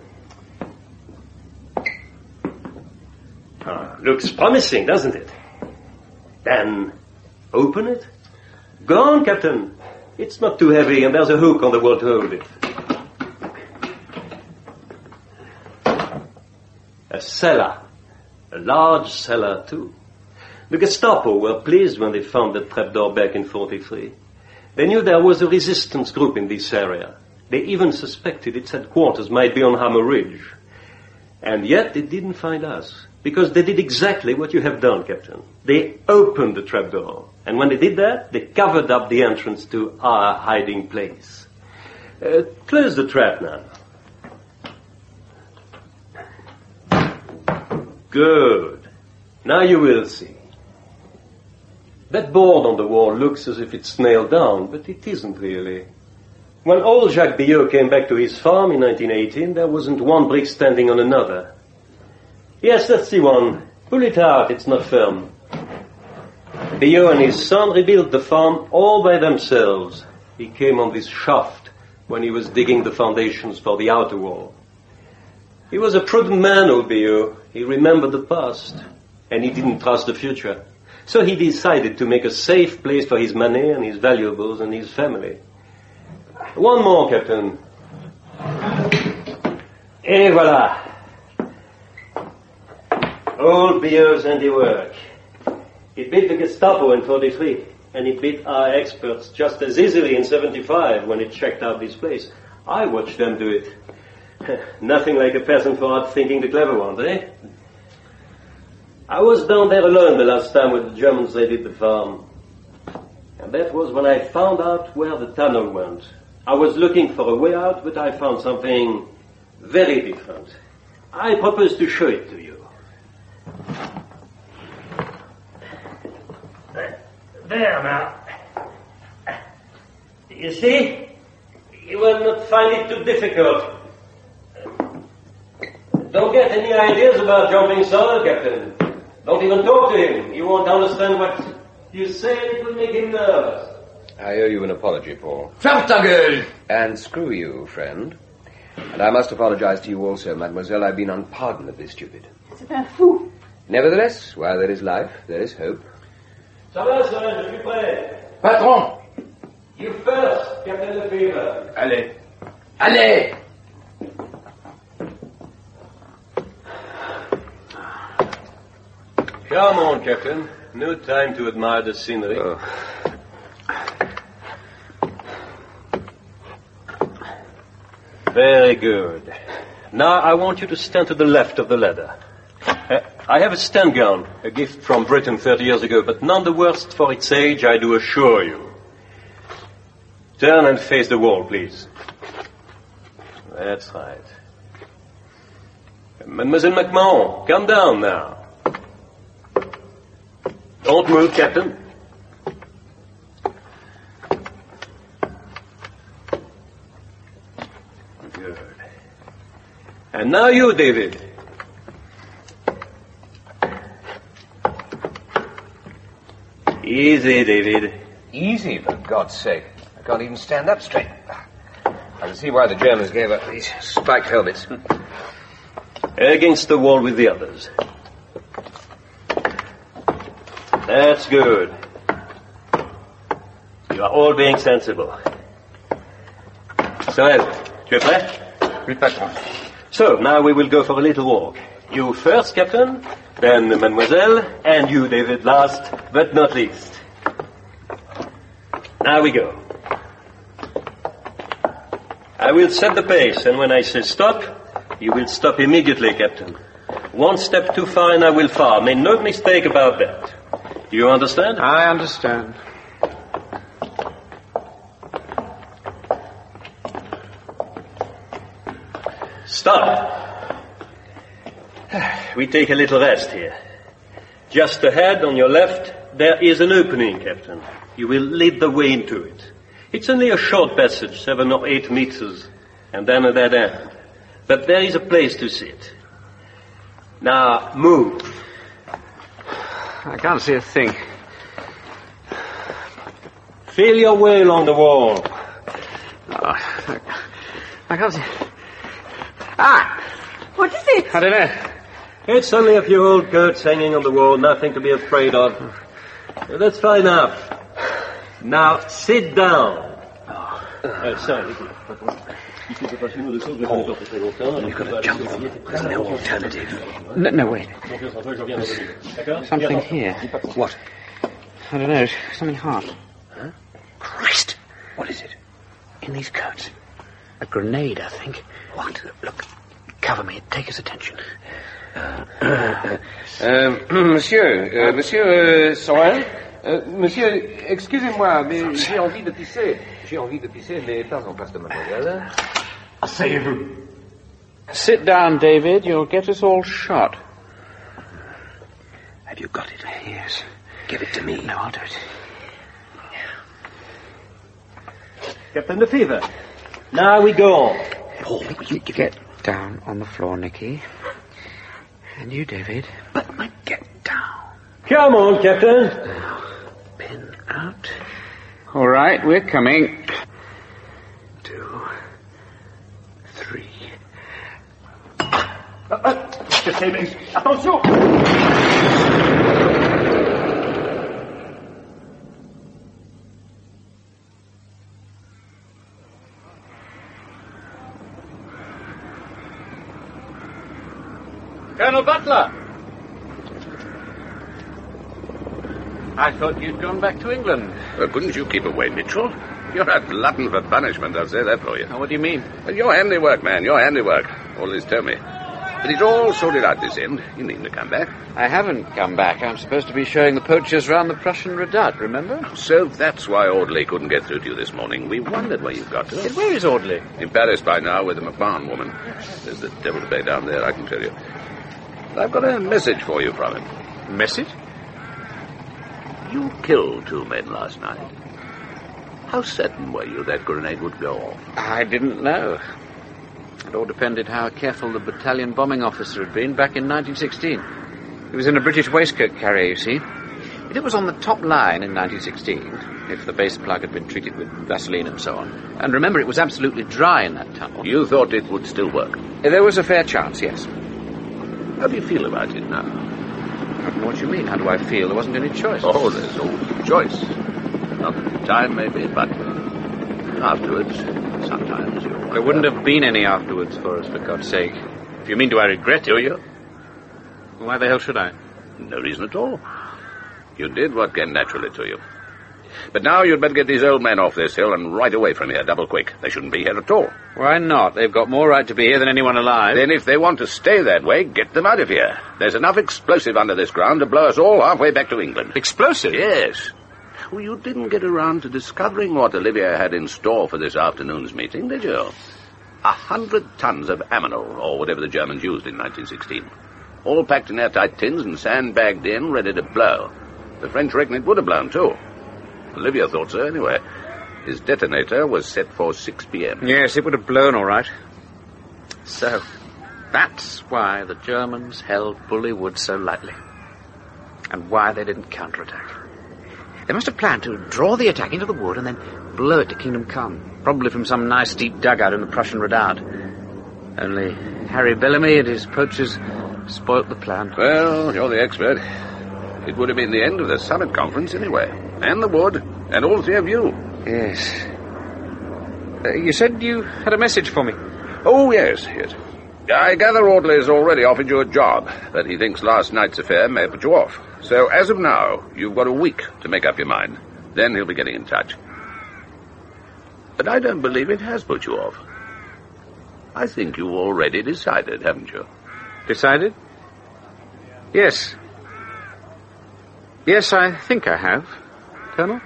Ah, looks promising, doesn't it? Then open it. Go on, Captain. It's not too heavy, and there's a hook on the wall to hold it. A cellar. A large cellar, too. The Gestapo were pleased when they found that trapdoor back in forty-three. They knew there was a resistance group in this area. They even suspected its headquarters might be on Hammer Ridge. And yet they didn't find us, because they did exactly what you have done, Captain. They opened the trapdoor. And when they did that, they covered up the entrance to our hiding place. Uh, close the trap now. Good. Now you will see. That board on the wall looks as if it's nailed down, but it isn't really. When old Jacques Billot came back to his farm in nineteen eighteen, there wasn't one brick standing on another. Yes, that's the one. Pull it out, it's not firm. Billot and his son rebuilt the farm all by themselves. He came on this shaft when he was digging the foundations for the outer wall. He was a prudent man, old Billot. He remembered the past, and he didn't trust the future. So he decided to make a safe place for his money and his valuables and his family. One more, Captain. Et voilà. Old Billot's handiwork. It beat the Gestapo in forty-three, and it beat our experts just as easily in seventy-five when it checked out this place. I watched them do it. Nothing like a peasant for out-thinking the clever ones, eh? I was down there alone the last time with the Germans raided the farm. And that was when I found out where the tunnel went. I was looking for a way out, but I found something very different. I propose to show it to you. There now. You see? You will not find it too difficult. Don't get any ideas about jumping soil, Captain. Don't even talk to him. You won't understand what you say. It will make him nervous. I owe you an apology, Paul. Ferme ta gueule! And screw you, friend. And I must apologize to you also, mademoiselle. I've been unpardonably stupid. C'est un fou. Nevertheless, while there is life, there is hope. Ça va, ça, je suis prêt. Patron! You first, Captain Lefevre. Allez. Allez! Come on, Captain. No time to admire the scenery. Oh. Very good. Now I want you to stand to the left of the ladder. Uh, I have a stand gun, a gift from Britain thirty years ago, but none the worse for its age, I do assure you. Turn and face the wall, please. That's right. Mademoiselle MacMahon, come down now. Don't move, Captain. Good. And now you, David. Easy, David. Easy, for God's sake. I can't even stand up straight. I can see why the Germans gave up these spiked helmets. Against the wall with the others. That's good. You are all being sensible. So, tu es prêt? Oui, patron. So, now we will go for a little walk. You first, Captain, then Mademoiselle, and you, David, last but not least. Now we go. I will set the pace, and when I say stop, you will stop immediately, Captain. One step too far and I will fall. Make no mistake about that. Do you understand? I understand. Stop. We take a little rest here. Just ahead, on your left, there is an opening, Captain. You will lead the way into it. It's only a short passage, seven or eight meters, and then a dead end. But there is a place to sit. Now, move. I can't see a thing. Feel your way along the wall. Oh, I, I can't see. Ah! What is it? I don't know. It's only a few old coats hanging on the wall, nothing to be afraid of. That's far enough. Now, sit down. Oh. Uh, sorry. Oh. You've got to jump. There's no alternative. No, no, wait. There's something here. What? I don't know. Something hard. Huh? Christ! What is it? In these coats. A grenade, I think. What? Look. Cover me. Take his attention. Uh, uh, uh, monsieur, uh, monsieur uh, Sorin, uh, monsieur, excusez-moi, mais j'ai envie de pisser. J'ai envie de pisser, mais pas en face de mademoiselle. Asseyez-vous. Sit down, David. You'll get us all shot. Have you got it? Yes. Give it to me. No, I'll do it. Captain Lefevre. Now we go on. Paul, you get down on the floor, Nicky. And you, David. But I get down. Come on, Captain. Now, pin out. All right, we're coming. Two. Three. Uh, uh, Attention! Colonel Butler! I thought you'd gone back to England. Well, couldn't you keep away, Mitchell? You're a glutton for punishment, I'll say that for you. Now, what do you mean? Well, your handiwork, man, your handiwork. All this tell me. But it's all sorted out this end. You needn't have come back. I haven't come back. I'm supposed to be showing the poachers round the Prussian redoubt, remember? So that's why Audley couldn't get through to you this morning. We wondered where you got to. Where is Audley? In Paris by now with the McMahon woman. There's the devil to pay down there, I can tell you. I've got a message for you from him. Message? You killed two men last night. How certain were you that grenade would go off? I didn't know. It all depended how careful the battalion bombing officer had been back in nineteen sixteen. He was in a British waistcoat carrier, you see. If it was on the top line in nineteen sixteen, if the base plug had been treated with Vaseline and so on, and remember it was absolutely dry in that tunnel. You thought it would still work? There was a fair chance, yes. How do you feel about it now? I don't know what you mean. How do I feel? There wasn't any choice. Oh, there's always choice. Not at the time, maybe, but afterwards, sometimes you... There wouldn't have been any afterwards for us, for God's sake. If you mean, do I regret it? Do you? Why the hell should I? No reason at all. You did what came naturally to you. But now you'd better get these old men off this hill and right away from here, double quick. They shouldn't be here at all. Why not? They've got more right to be here than anyone alive. Then if they want to stay that way, get them out of here. There's enough explosive under this ground to blow us all halfway back to England. Explosive? Yes. Well, you didn't get around to discovering what Olivier had in store for this afternoon's meeting, did you? A hundred tons of ammonal, or whatever the Germans used in nineteen sixteen. All packed in airtight tins and sandbagged in, ready to blow. The French reckon it would have blown, too. Olivia thought so, anyway. His detonator was set for six p.m. Yes, it would have blown all right. So, that's why the Germans held Bully Wood so lightly. And why they didn't counterattack. They must have planned to draw the attack into the wood and then blow it to Kingdom Come. Probably from some nice deep dugout in the Prussian redoubt. Only Harry Bellamy and his poachers spoilt the plan. Well, you're the expert. It would have been the end of the summit conference anyway. And the wood, and all three of you. Yes. Uh, you said you had a message for me. Oh, yes, yes. I gather Audley's already offered you a job, but he thinks last night's affair may have put you off. So, as of now, you've got a week to make up your mind. Then he'll be getting in touch. But I don't believe it has put you off. I think you've already decided, haven't you? Decided? Yes. Yes, I think I have, Colonel.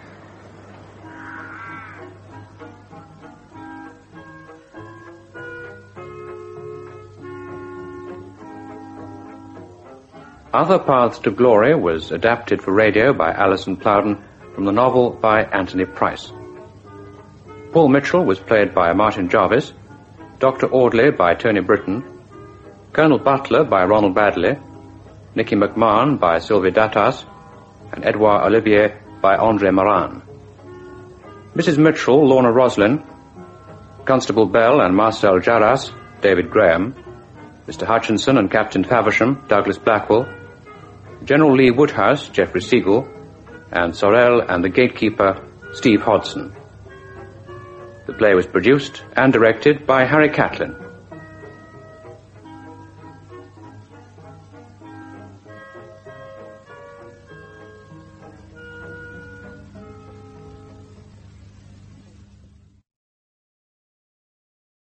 Other Paths to Glory was adapted for radio by Alison Plowden from the novel by Anthony Price. Paul Mitchell was played by Martin Jarvis, Doctor Audley by Tony Britton, Colonel Butler by Ronald Badley, Nicky McMahon by Sylvie Datas, and Edouard Olivier by André Morin. Missus Mitchell, Lorna Roslin, Constable Bell and Marcel Jarras, David Graham, Mister Hutchinson and Captain Faversham, Douglas Blackwell, General Lee Woodhouse, Geoffrey Siegel, and Sorel and the Gatekeeper, Steve Hodson. The play was produced and directed by Harry Catlin.